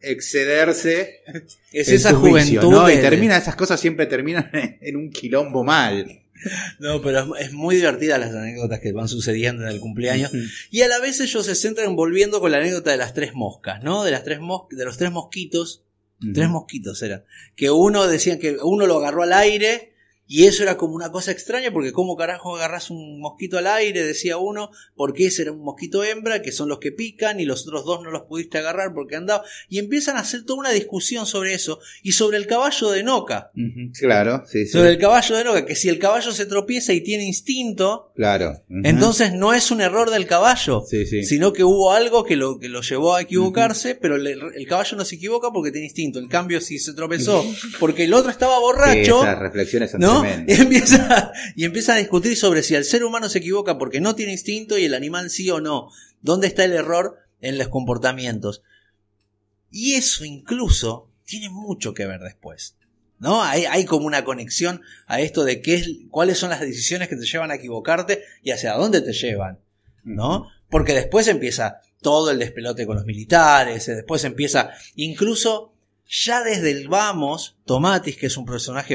excederse. Es en esa su juicio, juventud, ¿no? Y de- esas cosas siempre terminan en un quilombo mal. No, pero es muy divertida las anécdotas que van sucediendo en el cumpleaños. Y a la vez ellos se centran volviendo con la anécdota de las 3 moscas, ¿no? De los 3 mosquitos. 3 mosquitos eran. Que uno decían que uno lo agarró al aire. Y eso era como una cosa extraña, porque ¿cómo carajo agarrás un mosquito al aire? Decía uno, porque ese era un mosquito hembra, que son los que pican, y los otros 2 no los pudiste agarrar porque andaba. Y empiezan a hacer toda una discusión sobre eso, y sobre el caballo de Noca. Claro, sí, sí. Sobre el caballo de Noca, que si el caballo se tropieza y tiene instinto, Claro. entonces no es un error del caballo, Sí, sí. sino que hubo algo que lo llevó a equivocarse, pero el caballo no se equivoca porque tiene instinto. En cambio, si se tropezó porque el otro estaba borracho, Sí, esas reflexiones son ¿no? tremendas. Y empiezan a discutir sobre si el ser humano se equivoca porque no tiene instinto y el animal sí o no. ¿Dónde está el error en los comportamientos? Y eso incluso tiene mucho que ver después, ¿no? Hay como una conexión a esto de cuáles son las decisiones que te llevan a equivocarte y hacia dónde te llevan, ¿no? Porque después empieza todo el despelote con los militares, después empieza incluso ya desde el vamos, Tomatis, que es un personaje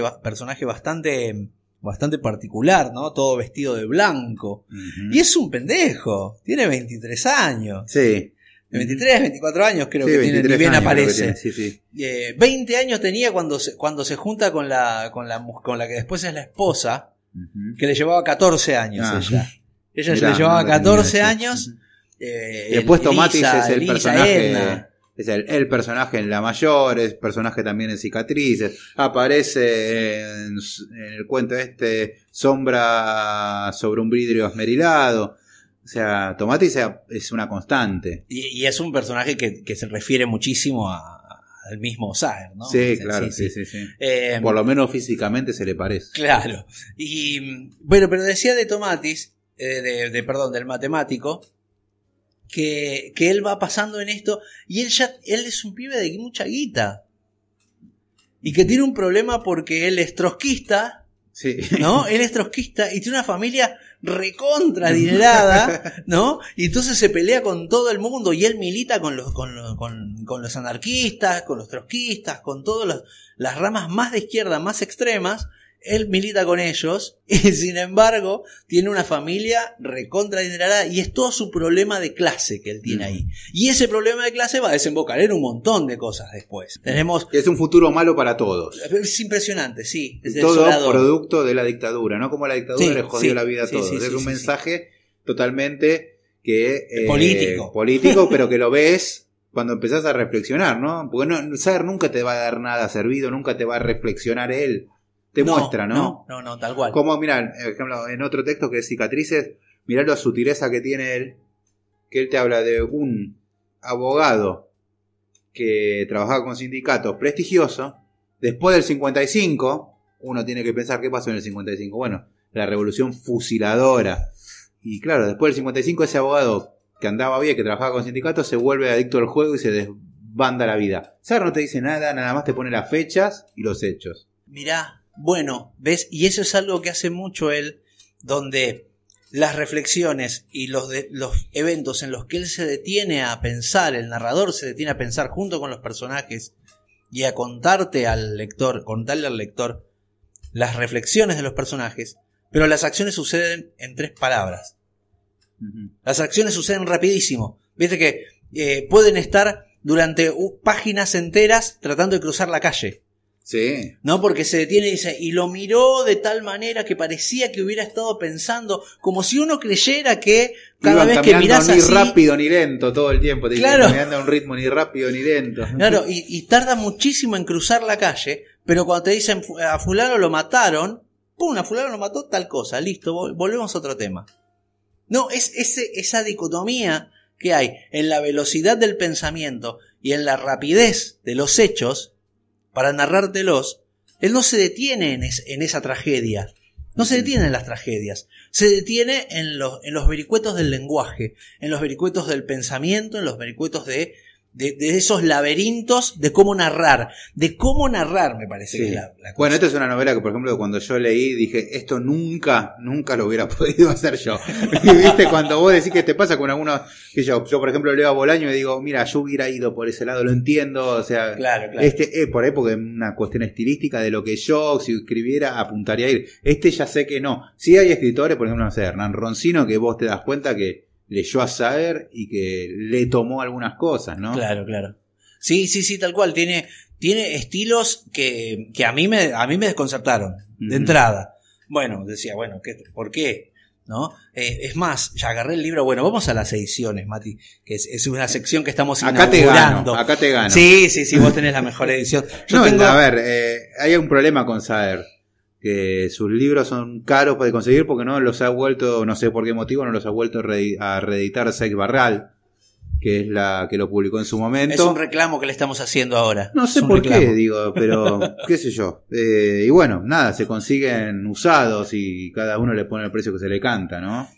bastante particular, ¿no? Todo vestido de blanco. Y es un pendejo, tiene 23 años. Sí. 23, 24 años creo Sí, que tiene, ni 23 bien años creo que aparece. tiene, sí, sí. 20 años tenía cuando se junta con la que después es la esposa, que le llevaba 14 años ella. Ella Mirá, le llevaba no tenía 14 eso. años. Y después Tomatis es el Elisa, personaje. Edna. Es el personaje en La Mayor, es personaje también en Cicatrices. Aparece en el cuento Sombra sobre un vidrio esmerilado. O sea, Tomatis es una constante. Y es un personaje que se refiere muchísimo al mismo Saer, ¿no? Sí, claro, sí. Por lo menos físicamente se le parece. Claro. Y bueno, pero decía de Tomatis, del matemático, que él va pasando en esto y él es un pibe de mucha guita. Y que tiene un problema porque él es trotskista. Sí. ¿No? Él es trotskista y tiene una familia recontra adinerada, ¿no? Y entonces se pelea con todo el mundo y él milita con los anarquistas, con los trotskistas, con todas las ramas más de izquierda, más extremas. Él milita con ellos y sin embargo tiene una familia recontra adinerada y es todo su problema de clase que él tiene ahí. Y ese problema de clase va a desembocar en un montón de cosas después. Es un futuro malo para todos. Es impresionante, sí. Es todo desolador. producto de la dictadura, ¿no? Como la dictadura les jodió la vida a todos. Es un mensaje totalmente político, pero que lo ves cuando empezás a reflexionar, ¿no? Porque Saer nunca te va a dar nada servido, nunca te va a reflexionar él. Te muestra, ¿no? No, tal cual. Como, mirá, por ejemplo, en otro texto que es Cicatrices, mirá la sutileza que tiene él, que él te habla de un abogado que trabajaba con sindicatos prestigioso. Después del 55, uno tiene que pensar qué pasó en el 55. Bueno, la revolución fusiladora. Y claro, después del 55 ese abogado que andaba bien, que trabajaba con sindicatos, se vuelve adicto al juego y se desbanda la vida. Saer no te dice nada más te pone las fechas y los hechos. Mirá. Bueno, ¿ves? Y eso es algo que hace mucho él, donde las reflexiones y los eventos en los que él se detiene a pensar, el narrador se detiene a pensar junto con los personajes y a contarle al lector las reflexiones de los personajes, pero las acciones suceden en 3 palabras. Las acciones suceden rapidísimo. Viste que pueden estar durante páginas enteras tratando de cruzar la calle. Sí. No, porque se detiene y dice, y lo miró de tal manera que parecía que hubiera estado pensando, como si uno creyera que cada vez que mirás así... ni rápido ni lento todo el tiempo. Claro. No anda a un ritmo ni rápido ni lento. Claro, y tarda muchísimo en cruzar la calle, pero cuando te dicen a fulano lo mataron, ¡pum! A fulano lo mató tal cosa, listo, volvemos a otro tema. No, es esa dicotomía que hay en la velocidad del pensamiento y en la rapidez de los hechos para narrártelos. Él no se detiene en esa tragedia. No se detiene en las tragedias. Se detiene en los vericuetos del lenguaje, en los vericuetos del pensamiento, en los vericuetos de de esos laberintos de cómo narrar, me parece que es la cosa. Bueno, esta es una novela que, por ejemplo, cuando yo leí, dije, esto nunca lo hubiera podido hacer yo. ¿Viste? Cuando vos decís que te pasa con algunos, que yo, por ejemplo, leo a Bolaño y digo, mira, yo hubiera ido por ese lado, lo entiendo, o sea, claro. Por ahí porque es una cuestión estilística de lo que yo, si escribiera, apuntaría a ir. Ya sé que no. Sí hay escritores, por ejemplo, no sé, Hernán Roncino, que vos te das cuenta que leyó a Saer y que le tomó algunas cosas, ¿no? Claro. Sí, tal cual. Tiene estilos que a mí me desconcertaron de entrada. Bueno, decía, ¿por qué? ¿No? Es más, ya agarré el libro. Bueno, vamos a las ediciones, Mati, que es una sección que estamos inaugurando. Acá te gano. Sí, vos tenés la mejor edición. A ver, hay un problema con Saer. Que sus libros son caros de conseguir porque no los ha vuelto, no sé por qué motivo, no los ha vuelto a reeditar Seix Barral, que es la que lo publicó en su momento. Es un reclamo que le estamos haciendo ahora. No sé por qué, digo, pero qué sé yo. Y bueno, nada, se consiguen usados y cada uno le pone el precio que se le canta, ¿no?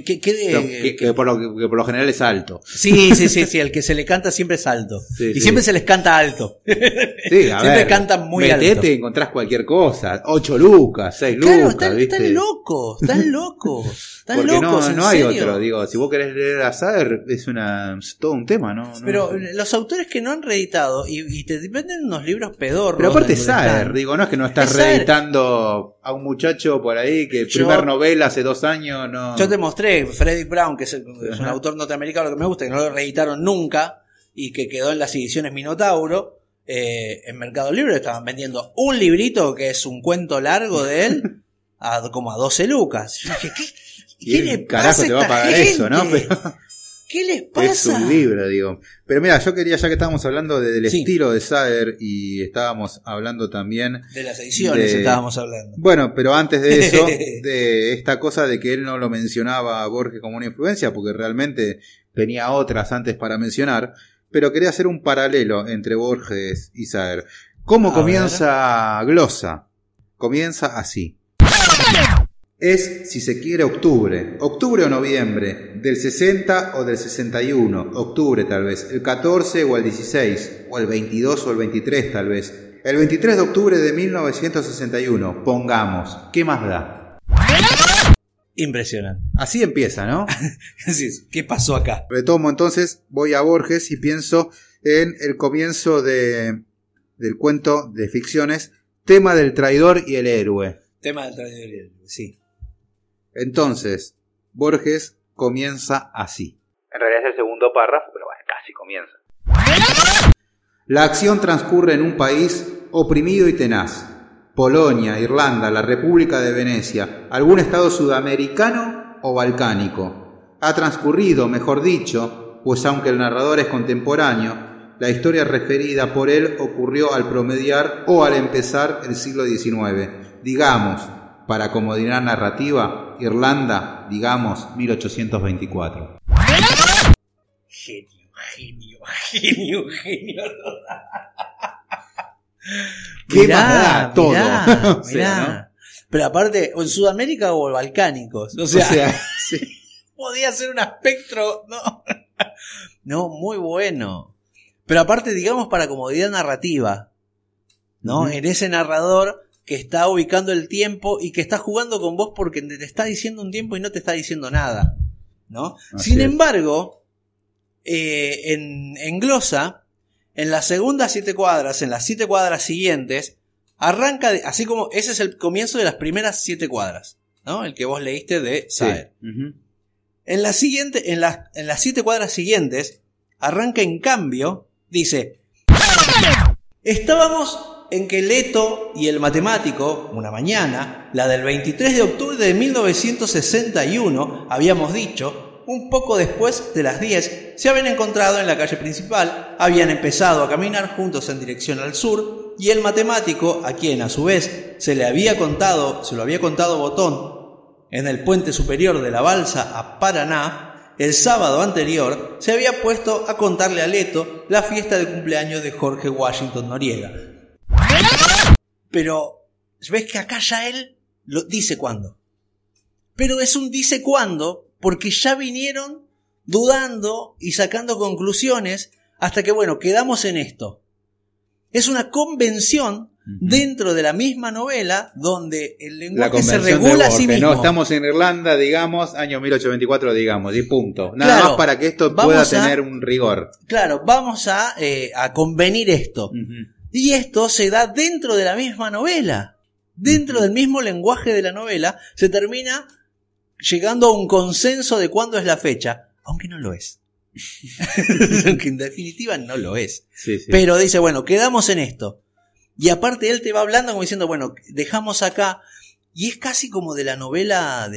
Que por lo general es alto. Sí, el que se le canta siempre es alto. Y siempre se les canta alto. Sí, siempre cantan muy alto. Metete y encontrás cualquier cosa. 8 lucas, 6 lucas, ¿viste? Están locos. Porque no hay serio? otro, digo, si vos querés leer a Saer es todo un tema, ¿no? Pero los autores que no han reeditado y te venden unos libros pedorros. Pero aparte Saer, digo, no es que no estás reeditando a un muchacho por ahí que primer novela hace 2 años, no. Yo te mostré Fredric Brown, que es un autor norteamericano que me gusta, que no lo reeditaron nunca y que quedó en las ediciones Minotauro. En Mercado Libre estaban vendiendo un librito que es un cuento largo de él como a 12 lucas. Yo dije, ¿qué le pasa a te va a pagar gente? Eso, ¿no? Pero ¿qué les pasa? Es un libro, digo. Pero mira, yo quería, ya que estábamos hablando del estilo de Saer y estábamos hablando también de las ediciones, estábamos hablando. Bueno, pero antes de eso, de esta cosa de que él no lo mencionaba a Borges como una influencia, porque realmente tenía otras antes para mencionar, pero quería hacer un paralelo entre Borges y Saer. ¿Cómo comienza Glosa? Comienza así. Es, si se quiere, octubre o noviembre, del 60 o del 61, octubre tal vez, el 14 o el 16, o el 22 o el 23 tal vez, el 23 de octubre de 1961, pongamos, ¿qué más da? Impresionante. Así empieza, ¿no? ¿Qué pasó acá? Retomo entonces, voy a Borges y pienso en el comienzo del cuento de ficciones, tema del traidor y el héroe. Tema del traidor y el héroe, sí. Entonces, Borges comienza así. En realidad es el segundo párrafo, pero bueno, casi comienza. La acción transcurre en un país oprimido y tenaz. Polonia, Irlanda, la República de Venecia, algún estado sudamericano o balcánico. Ha transcurrido, mejor dicho, pues aunque el narrador es contemporáneo, la historia referida por él ocurrió al promediar o al empezar el siglo XIX. Digamos, para comodidad narrativa, Irlanda, digamos, 1824. Genio. ¿Qué más da? Todo. Mirá. O sea, ¿no? Pero aparte, o en Sudamérica o balcánicos. O sea sí. Podía ser un espectro, ¿no? No, muy bueno. Pero aparte, digamos, para comodidad narrativa, ¿no? En ese narrador que está ubicando el tiempo y que está jugando con vos porque te está diciendo un tiempo y no te está diciendo nada, ¿no? Sin embargo, en Glosa, en las segundas 7 cuadras, en las 7 cuadras siguientes, arranca, así como ese es el comienzo de las primeras 7 cuadras, ¿no? El que vos leíste de Saer. Sí. En las 7 cuadras siguientes, arranca en cambio, dice: estábamos en que Leto y el matemático, una mañana, la del 23 de octubre de 1961, habíamos dicho, un poco después de las 10, se habían encontrado en la calle principal, habían empezado a caminar juntos en dirección al sur, y el matemático, a quien a su vez se lo había contado Botón, en el puente superior de la balsa a Paraná, el sábado anterior, se había puesto a contarle a Leto la fiesta de cumpleaños de Jorge Washington Noriega. Pero, ¿ves que acá ya él lo dice cuándo? Pero es un dice cuándo porque ya vinieron dudando y sacando conclusiones hasta que, bueno, quedamos en esto. Es una convención dentro de la misma novela donde el lenguaje se regula a sí mismo. No, estamos en Irlanda, digamos, año 1824, digamos, y punto. Nada más para que esto pueda tener un rigor. Claro, vamos a convenir esto. Y esto se da dentro de la misma novela. Dentro del mismo lenguaje de la novela se termina llegando a un consenso de cuándo es la fecha, aunque no lo es. Aunque en definitiva no lo es. Sí, sí. Pero dice, bueno, quedamos en esto. Y aparte él te va hablando como diciendo, bueno, dejamos acá. Y es casi como de la novela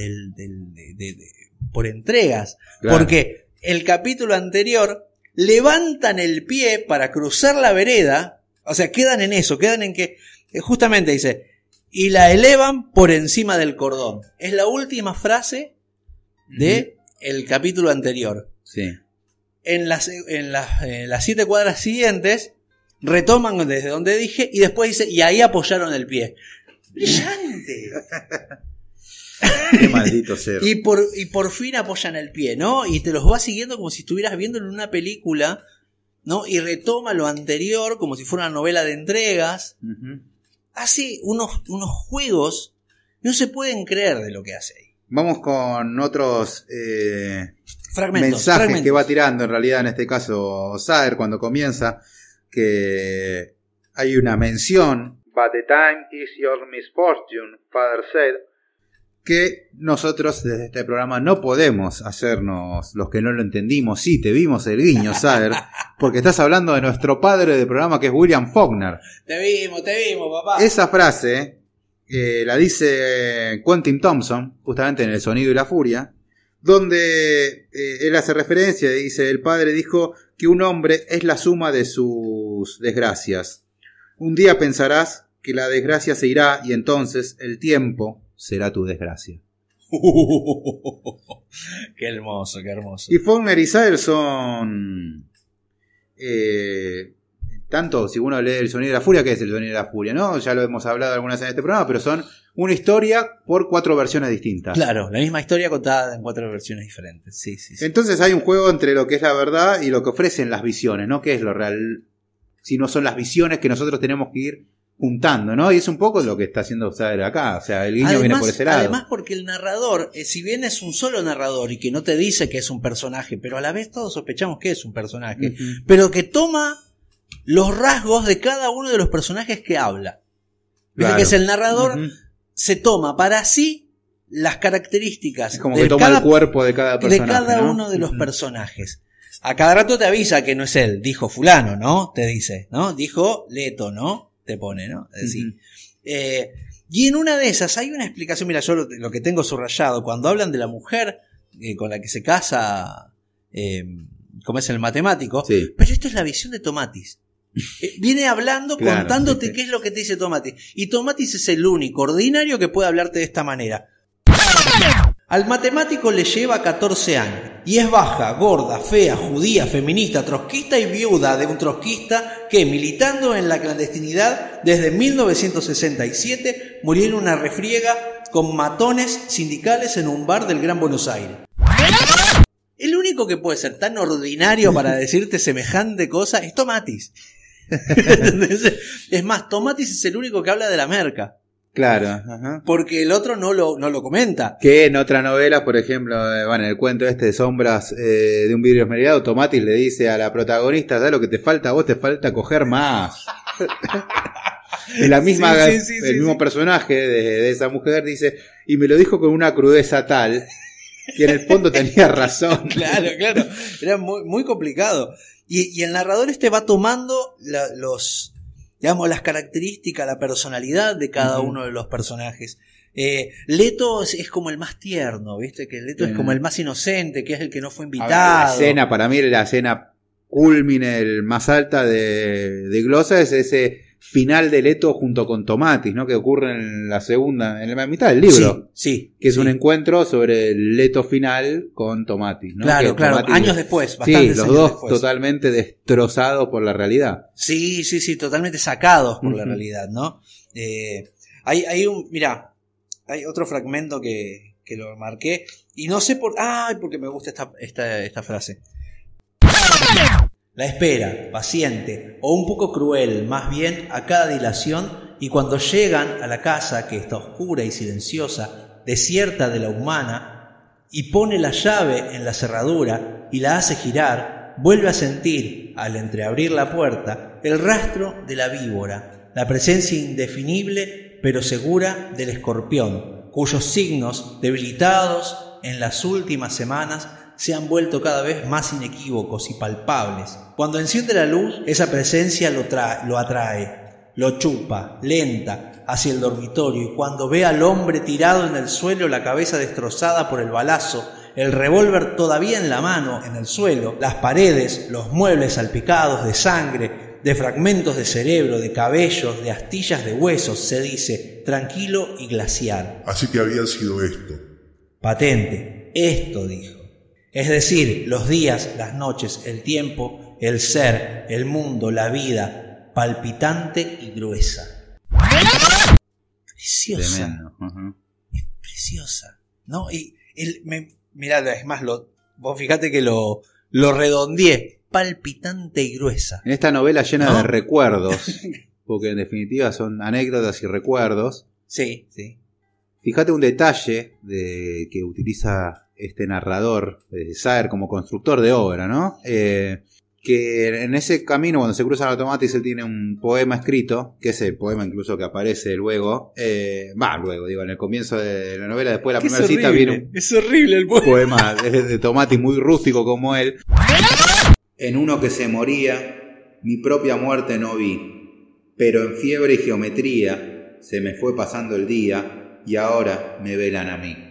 por entregas. Claro. Porque el capítulo anterior levantan el pie para cruzar la vereda. O sea, quedan en eso, quedan en que justamente dice, y la elevan por encima del cordón. Es la última frase de el capítulo anterior. Sí. En las 7 cuadras siguientes retoman desde donde dije y después dice, y ahí apoyaron el pie. ¡Brillante! Qué maldito ser. Y por fin apoyan el pie, ¿no? Y te los va siguiendo como si estuvieras viendo en una película, ¿no? Y retoma lo anterior como si fuera una novela de entregas. Hace unos juegos, no se pueden creer de lo que hace ahí. Vamos con otros mensajes que va tirando en realidad, en este caso Saer, cuando comienza, que hay una mención, "But the time is your misfortune, father said", que nosotros desde este programa no podemos hacernos los que no lo entendimos. Sí, te vimos el guiño, Saer, porque estás hablando de nuestro padre de programa, que es William Faulkner. Te vimos, papá. Esa frase la dice Quentin Thompson, justamente en El sonido y la furia, donde él hace referencia y dice, el padre dijo que un hombre es la suma de sus desgracias. Un día pensarás que la desgracia se irá y entonces el tiempo será tu desgracia. Qué hermoso, qué hermoso. Y Faulkner y Saer son... tanto, si uno lee El sonido de la furia, ¿qué es El sonido de la furia? ¿No? Ya lo hemos hablado algunas veces en este programa, pero son una historia por 4 versiones distintas. Claro, la misma historia contada en 4 versiones diferentes. Sí. Entonces hay un juego entre lo que es la verdad y lo que ofrecen las visiones, ¿no? ¿Qué es lo real? Si no son las visiones que nosotros tenemos que ir juntando, ¿no? Y es un poco lo que está haciendo Saer acá. O sea, el guiño viene por ese lado. Además porque el narrador, si bien es un solo narrador y que no te dice que es un personaje, pero a la vez todos sospechamos que es un personaje, pero que toma los rasgos de cada uno de los personajes que habla. Claro. Que es el narrador, se toma para sí las características. Es como que toma el cuerpo de cada personaje. De cada uno de los personajes. A cada rato te avisa que no es él, dijo fulano, ¿no? Te dice, ¿no? Dijo Leto, ¿no? Te pone, ¿no? Es decir, y en una de esas hay una explicación, mira, yo lo que tengo subrayado, cuando hablan de la mujer con la que se casa, como es el matemático, sí. Pero esto es la visión de Tomatis. Viene hablando, claro, contándote sí. Qué es lo que te dice Tomatis. Y Tomatis es el único ordinario que puede hablarte de esta manera. Al matemático le lleva 14 años y es baja, gorda, fea, judía, feminista, trotskista y viuda de un trotskista que, militando en la clandestinidad desde 1967, murió en una refriega con matones sindicales en un bar del Gran Buenos Aires. El único que puede ser tan ordinario para decirte semejante cosa es Tomatis. Es más, Tomatis es el único que habla de la merca. Claro, ajá. Porque el otro no lo comenta. Que en otra novela, por ejemplo, bueno, el cuento este de Sombras de un vidrio esmerilado, Tomatis le dice a la protagonista, ¿sabes lo que te falta? A vos te falta coger más. Y la misma, el mismo personaje de esa mujer dice, y me lo dijo con una crudeza tal, que en el fondo tenía razón. Claro, era muy, muy complicado. Y el narrador va tomando las características, la personalidad de cada uno de los personajes. Leto es como el más tierno, ¿viste? Que Leto es como el más inocente, que es el que no fue invitado. La escena, para mí, la escena culmine, el más alta de Glosa, es ese final de Leto junto con Tomatis, ¿no? Que ocurre en la mitad del libro. Sí. Que es un encuentro sobre el Leto final con Tomatis, ¿no? Claro, Tomatis, años después, bastantes los años dos después. Totalmente destrozados por la realidad. Sí, totalmente sacados por la realidad, ¿no? Hay hay otro fragmento que lo marqué y no sé porque me gusta esta frase. La espera, paciente o un poco cruel, más bien a cada dilación, y cuando llegan a la casa que está oscura y silenciosa, desierta de la humana, y pone la llave en la cerradura y la hace girar, vuelve a sentir, al entreabrir la puerta, el rastro de la víbora, la presencia indefinible pero segura del escorpión, cuyos signos, debilitados en las últimas semanas, se han vuelto cada vez más inequívocos y palpables. Cuando enciende la luz, esa presencia lo atrae, lo chupa, lenta, hacia el dormitorio, y cuando ve al hombre tirado en el suelo, la cabeza destrozada por el balazo, el revólver todavía en la mano, en el suelo, las paredes, los muebles salpicados de sangre, de fragmentos de cerebro, de cabellos, de astillas de huesos, se dice, tranquilo y glacial. Así que había sido esto. Patente, esto dijo. Es decir, los días, las noches, el tiempo, el ser, el mundo, la vida, palpitante y gruesa. Preciosa. Tremendo. Uh-huh. Es preciosa, ¿no? Y mirá, es más, vos fíjate que lo redondeé. Palpitante y gruesa. En esta novela llena de recuerdos, porque en definitiva son anécdotas y recuerdos. Sí, sí. Fíjate un detalle que utiliza este narrador, Saer, como constructor de obra, ¿no? Que en ese camino, cuando se cruzan automáticos, él tiene un poema escrito, que es el poema incluso que aparece luego, en el comienzo de la novela, después de la primera cita viene es horrible el poema de Tomati, muy rústico como él. En uno que se moría, mi propia muerte no vi, pero en fiebre y geometría se me fue pasando el día y ahora me velan a mí.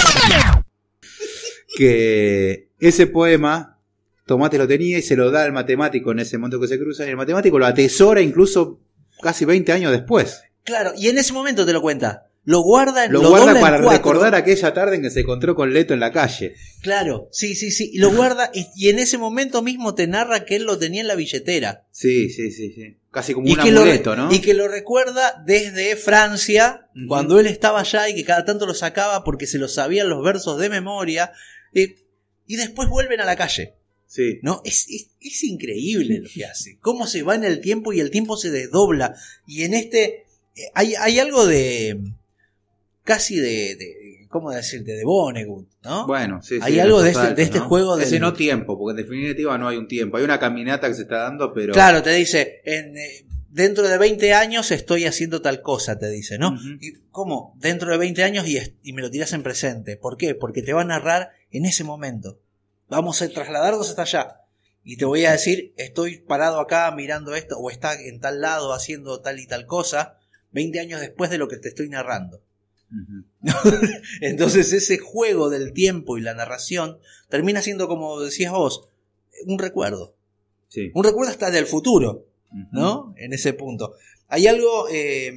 Que ese poema Tomate lo tenía y se lo da al matemático en ese momento que se cruzan, y el matemático lo atesora incluso casi 20 años después. Claro, y en ese momento te lo cuenta. Lo guarda para recordar aquella tarde en que se encontró con Leto en la calle. Claro, sí. Y lo guarda y en ese momento mismo te narra que él lo tenía en la billetera. Sí. Casi como un amuleto, ¿no? Y que lo recuerda desde Francia, cuando él estaba allá y que cada tanto lo sacaba porque se lo sabían los versos de memoria. Y después vuelven a la calle. Sí. ¿No? Es increíble lo que hace. Cómo se va en el tiempo y el tiempo se desdobla. Y en este hay algo de casi de ¿cómo decirte? De Vonnegut, ¿no? Bueno, sí. Hay algo de este ¿no? juego ese no tiempo, porque en definitiva no hay un tiempo. Hay una caminata que se está dando, pero... Claro, te dice, dentro de 20 años estoy haciendo tal cosa, te dice, ¿no? Uh-huh. ¿Y cómo? Dentro de 20 años y me lo tiras en presente. ¿Por qué? Porque te va a narrar en ese momento. Vamos a trasladarnos hasta allá. Y te voy a decir, estoy parado acá mirando esto, o está en tal lado haciendo tal y tal cosa, 20 años después de lo que te estoy narrando. Uh-huh. Entonces ese juego del tiempo y la narración termina siendo, como decías vos, un recuerdo. Sí. Un recuerdo hasta del futuro, ¿no? En ese punto. Hay algo...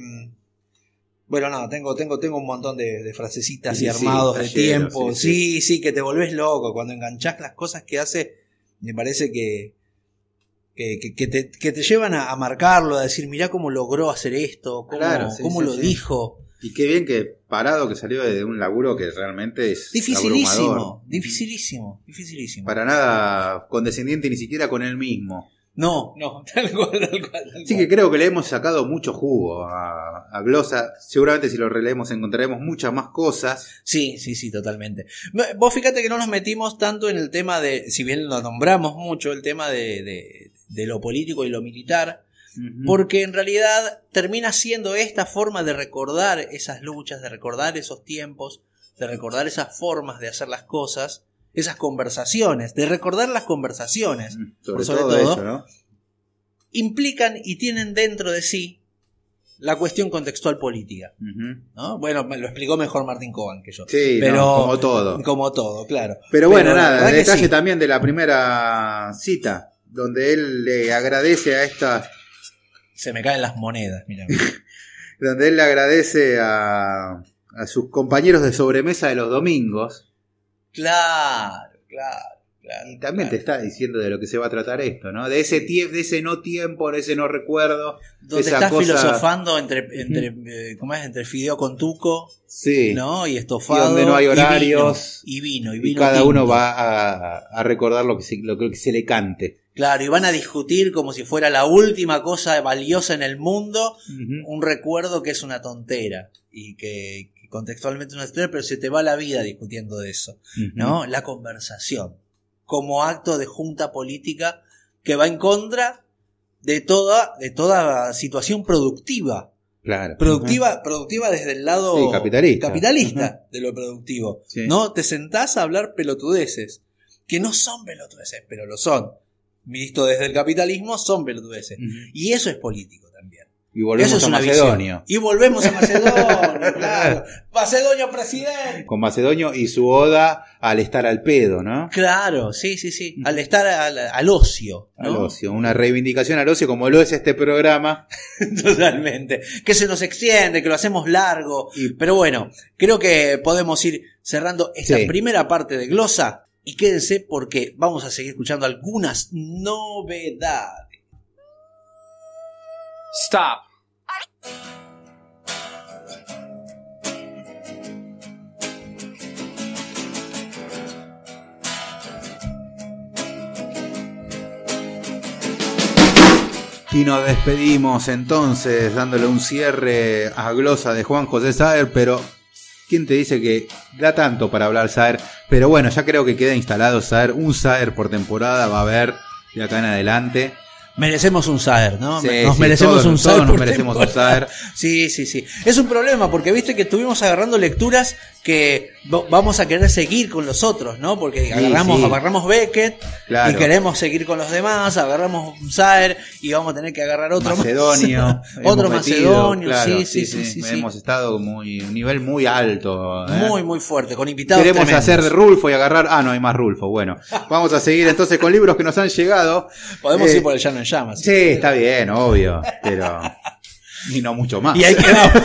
tengo un montón de frasecitas y armados de tiempo. Sí, que te volvés loco. Cuando enganchás las cosas que hace, me parece que te llevan a marcarlo, a decir, mirá cómo logró hacer esto, cómo lo dijo. Y qué bien que parado que salió de un laburo que realmente es dificilísimo. Para nada condescendiente ni siquiera con él mismo. No, tal cual. Sí, que creo que le hemos sacado mucho jugo a Glosa. Seguramente si lo releemos encontraremos muchas más cosas. Sí, totalmente. Vos fíjate que no nos metimos tanto en el tema de, si bien lo nombramos mucho, el tema de lo político y lo militar, porque en realidad termina siendo esta forma de recordar esas luchas, de recordar esos tiempos, de recordar esas formas de hacer las cosas, esas conversaciones, de recordar las conversaciones, sobre todo eso, ¿no? Implican y tienen dentro de sí la cuestión contextual política, ¿no? Bueno, me lo explicó mejor Martín Coban que yo. Sí, pero como todo, claro. Pero bueno, nada, el detalle también de la primera cita, donde él le agradece a estas... Se me caen las monedas, mira. Donde él le agradece a sus compañeros de sobremesa de los domingos. Claro. Y también te está diciendo de lo que se va a tratar esto, ¿no? De ese no tiempo, de ese no recuerdo. Donde estás filosofando entre fideo con tuco, sí, ¿no? Y estofado. Y donde no hay horarios. Y vino y cada tinto. Uno va a recordar lo que se le cante. Claro, y van a discutir como si fuera la última cosa valiosa en el mundo, un recuerdo que es una tontera y que contextualmente es una tontera, pero se te va la vida discutiendo de eso, ¿no? La conversación como acto de junta política que va en contra de toda situación productiva. Claro. Productiva desde el lado capitalista de lo productivo. Sí. No te sentás a hablar pelotudeces, que no son pelotudeces, pero lo son. Visto desde el capitalismo, son pelotudeces. Y eso es político también. Y volvemos eso es a una Macedonio. Visión. Y volvemos a Macedonio, claro. Macedonio presidente. Con Macedonio y su oda al estar al pedo, ¿no? Claro, sí. Al estar al ocio, ¿no? Al ocio, una reivindicación al ocio como lo es este programa. Totalmente. Que se nos extiende, que lo hacemos largo. Pero bueno, creo que podemos ir cerrando esta primera parte de Glosa. Y quédense porque vamos a seguir escuchando algunas novedades. Stop. Y nos despedimos entonces dándole un cierre a Glosa de Juan José Saer, pero ¿quién te dice que da tanto para hablar Saer? Pero bueno, ya creo que queda instalado Saer, un Saer por temporada va a haber de acá en adelante. Merecemos un Saer, ¿no? Sí, nos merecemos un Saer. Todos nos merecemos un Saer. Sí. Es un problema porque viste que estuvimos agarrando lecturas que vamos a querer seguir con los otros, ¿no? Porque agarramos Beckett y queremos seguir con los demás, agarramos un Saer y vamos a tener que agarrar otro Macedonio. Otro Macedonio, claro, sí. Hemos estado un nivel muy alto. Muy fuerte, con invitados Queremos tremendos. hacer de Rulfo y agarrar... no hay más Rulfo. Bueno, vamos a seguir entonces con libros que nos han llegado. Podemos ir por el Llano en Llamas. Sí, está bien, obvio, pero... y no mucho más. Y ahí quedamos.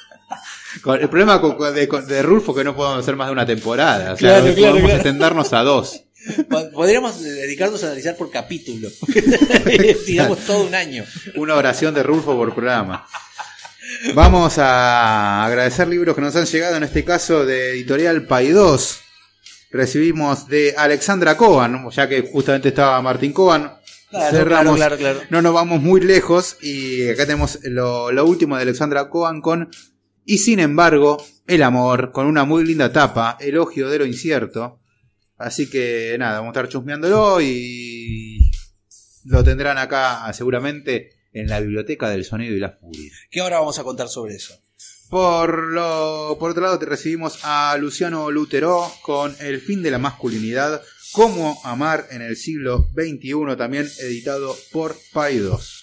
El problema de Rulfo es que no podemos hacer más de una temporada. O sea, podemos extendernos a 2. Podríamos dedicarnos a analizar por capítulo. Tiramos todo un año. Una oración de Rulfo por programa. Vamos a agradecer libros que nos han llegado, en este caso de Editorial Paidós. Recibimos de Alexandra Cohen, ya que justamente estaba Martín Cohen. Cerramos, claro. No nos vamos muy lejos y acá tenemos lo último de Alexandra Cohen con Y sin embargo, el amor, con una muy linda tapa, elogio de lo incierto. Así que nada, vamos a estar chusmeándolo y lo tendrán acá seguramente en la Biblioteca del Sonido y la Furia. ¿Qué ahora vamos a contar sobre eso? Por otro lado, recibimos a Luciano Lutero con El fin de la masculinidad, Cómo amar en el siglo XXI, también editado por Paidós.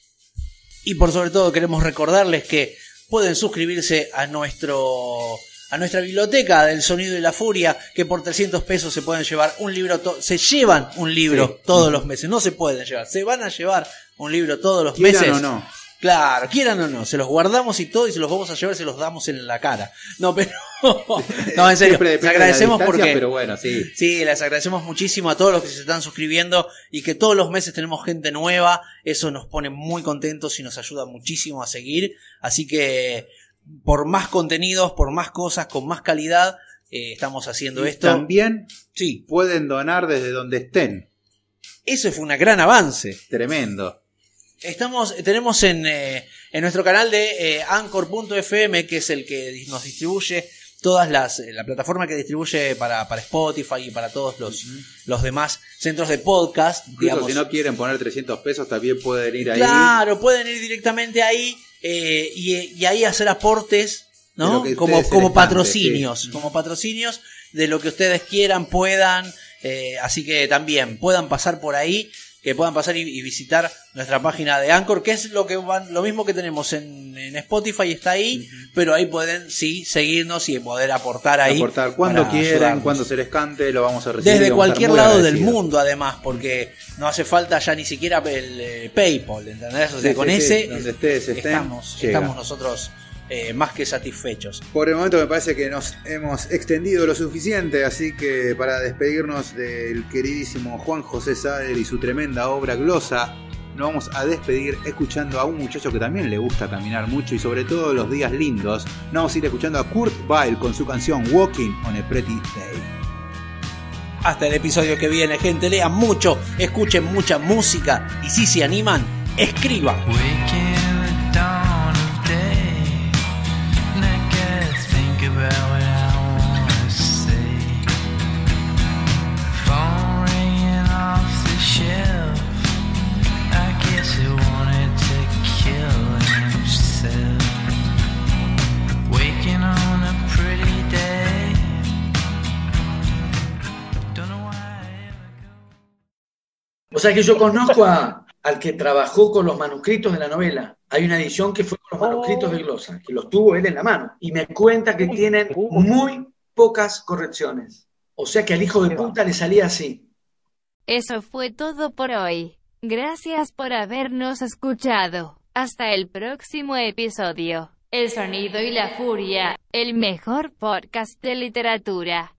Y por sobre todo queremos recordarles que pueden suscribirse a nuestra biblioteca del Sonido y la Furia, que por 300 pesos se pueden llevar un libro, se llevan un libro todos los meses, no se pueden llevar, se van a llevar un libro todos los meses. ¿Quieran o no? Claro, quieran o no, se los guardamos y todo, y se los vamos a llevar, se los damos en la cara. No, pero no, en serio, les agradecemos porque pero bueno, sí, les agradecemos muchísimo a todos los que se están suscribiendo y que todos los meses tenemos gente nueva. Eso nos pone muy contentos y nos ayuda muchísimo a seguir. Así que por más contenidos, por más cosas, con más calidad, estamos haciendo esto. También pueden donar desde donde estén. Eso fue un gran avance. Tremendo. Tenemos en nuestro canal de Anchor.fm, que es el que nos distribuye todas la plataforma que distribuye para Spotify y para todos los demás centros de podcast. Incluso digamos. Si no quieren poner 300 pesos, también pueden ir ahí. Claro, pueden ir directamente ahí y ahí hacer aportes, ¿no? Como patrocinios, como patrocinios de lo que ustedes quieran, puedan. Así que también puedan pasar por ahí, que puedan pasar y visitar nuestra página de Anchor, que es lo mismo que tenemos en Spotify, está ahí, pero ahí pueden seguirnos y poder aportar ahí. Aportar cuando quieran, cuando se les cante, lo vamos a recibir. Desde cualquier lado del mundo, además, porque no hace falta ya ni siquiera el PayPal, ¿entendés? O sea, con ese donde ustedes estamos nosotros más que satisfechos. Por el momento me parece que nos hemos extendido lo suficiente, así que para despedirnos del queridísimo Juan José Saer y su tremenda obra Glosa, nos vamos a despedir escuchando a un muchacho que también le gusta caminar mucho y sobre todo los días lindos. Nos vamos a ir escuchando a Kurt Weill con su canción Walking on a Pretty Day. Hasta el episodio que viene, gente. Lean mucho, escuchen mucha música y si se animan, escriban. O sea que yo conozco al que trabajó con los manuscritos de la novela. Hay una edición que fue con los manuscritos de glosa, que los tuvo él en la mano. Y me cuenta que tienen muy pocas correcciones. O sea que al hijo de puta le salía así. Eso fue todo por hoy. Gracias por habernos escuchado. Hasta el próximo episodio. El sonido y la furia, el mejor podcast de literatura.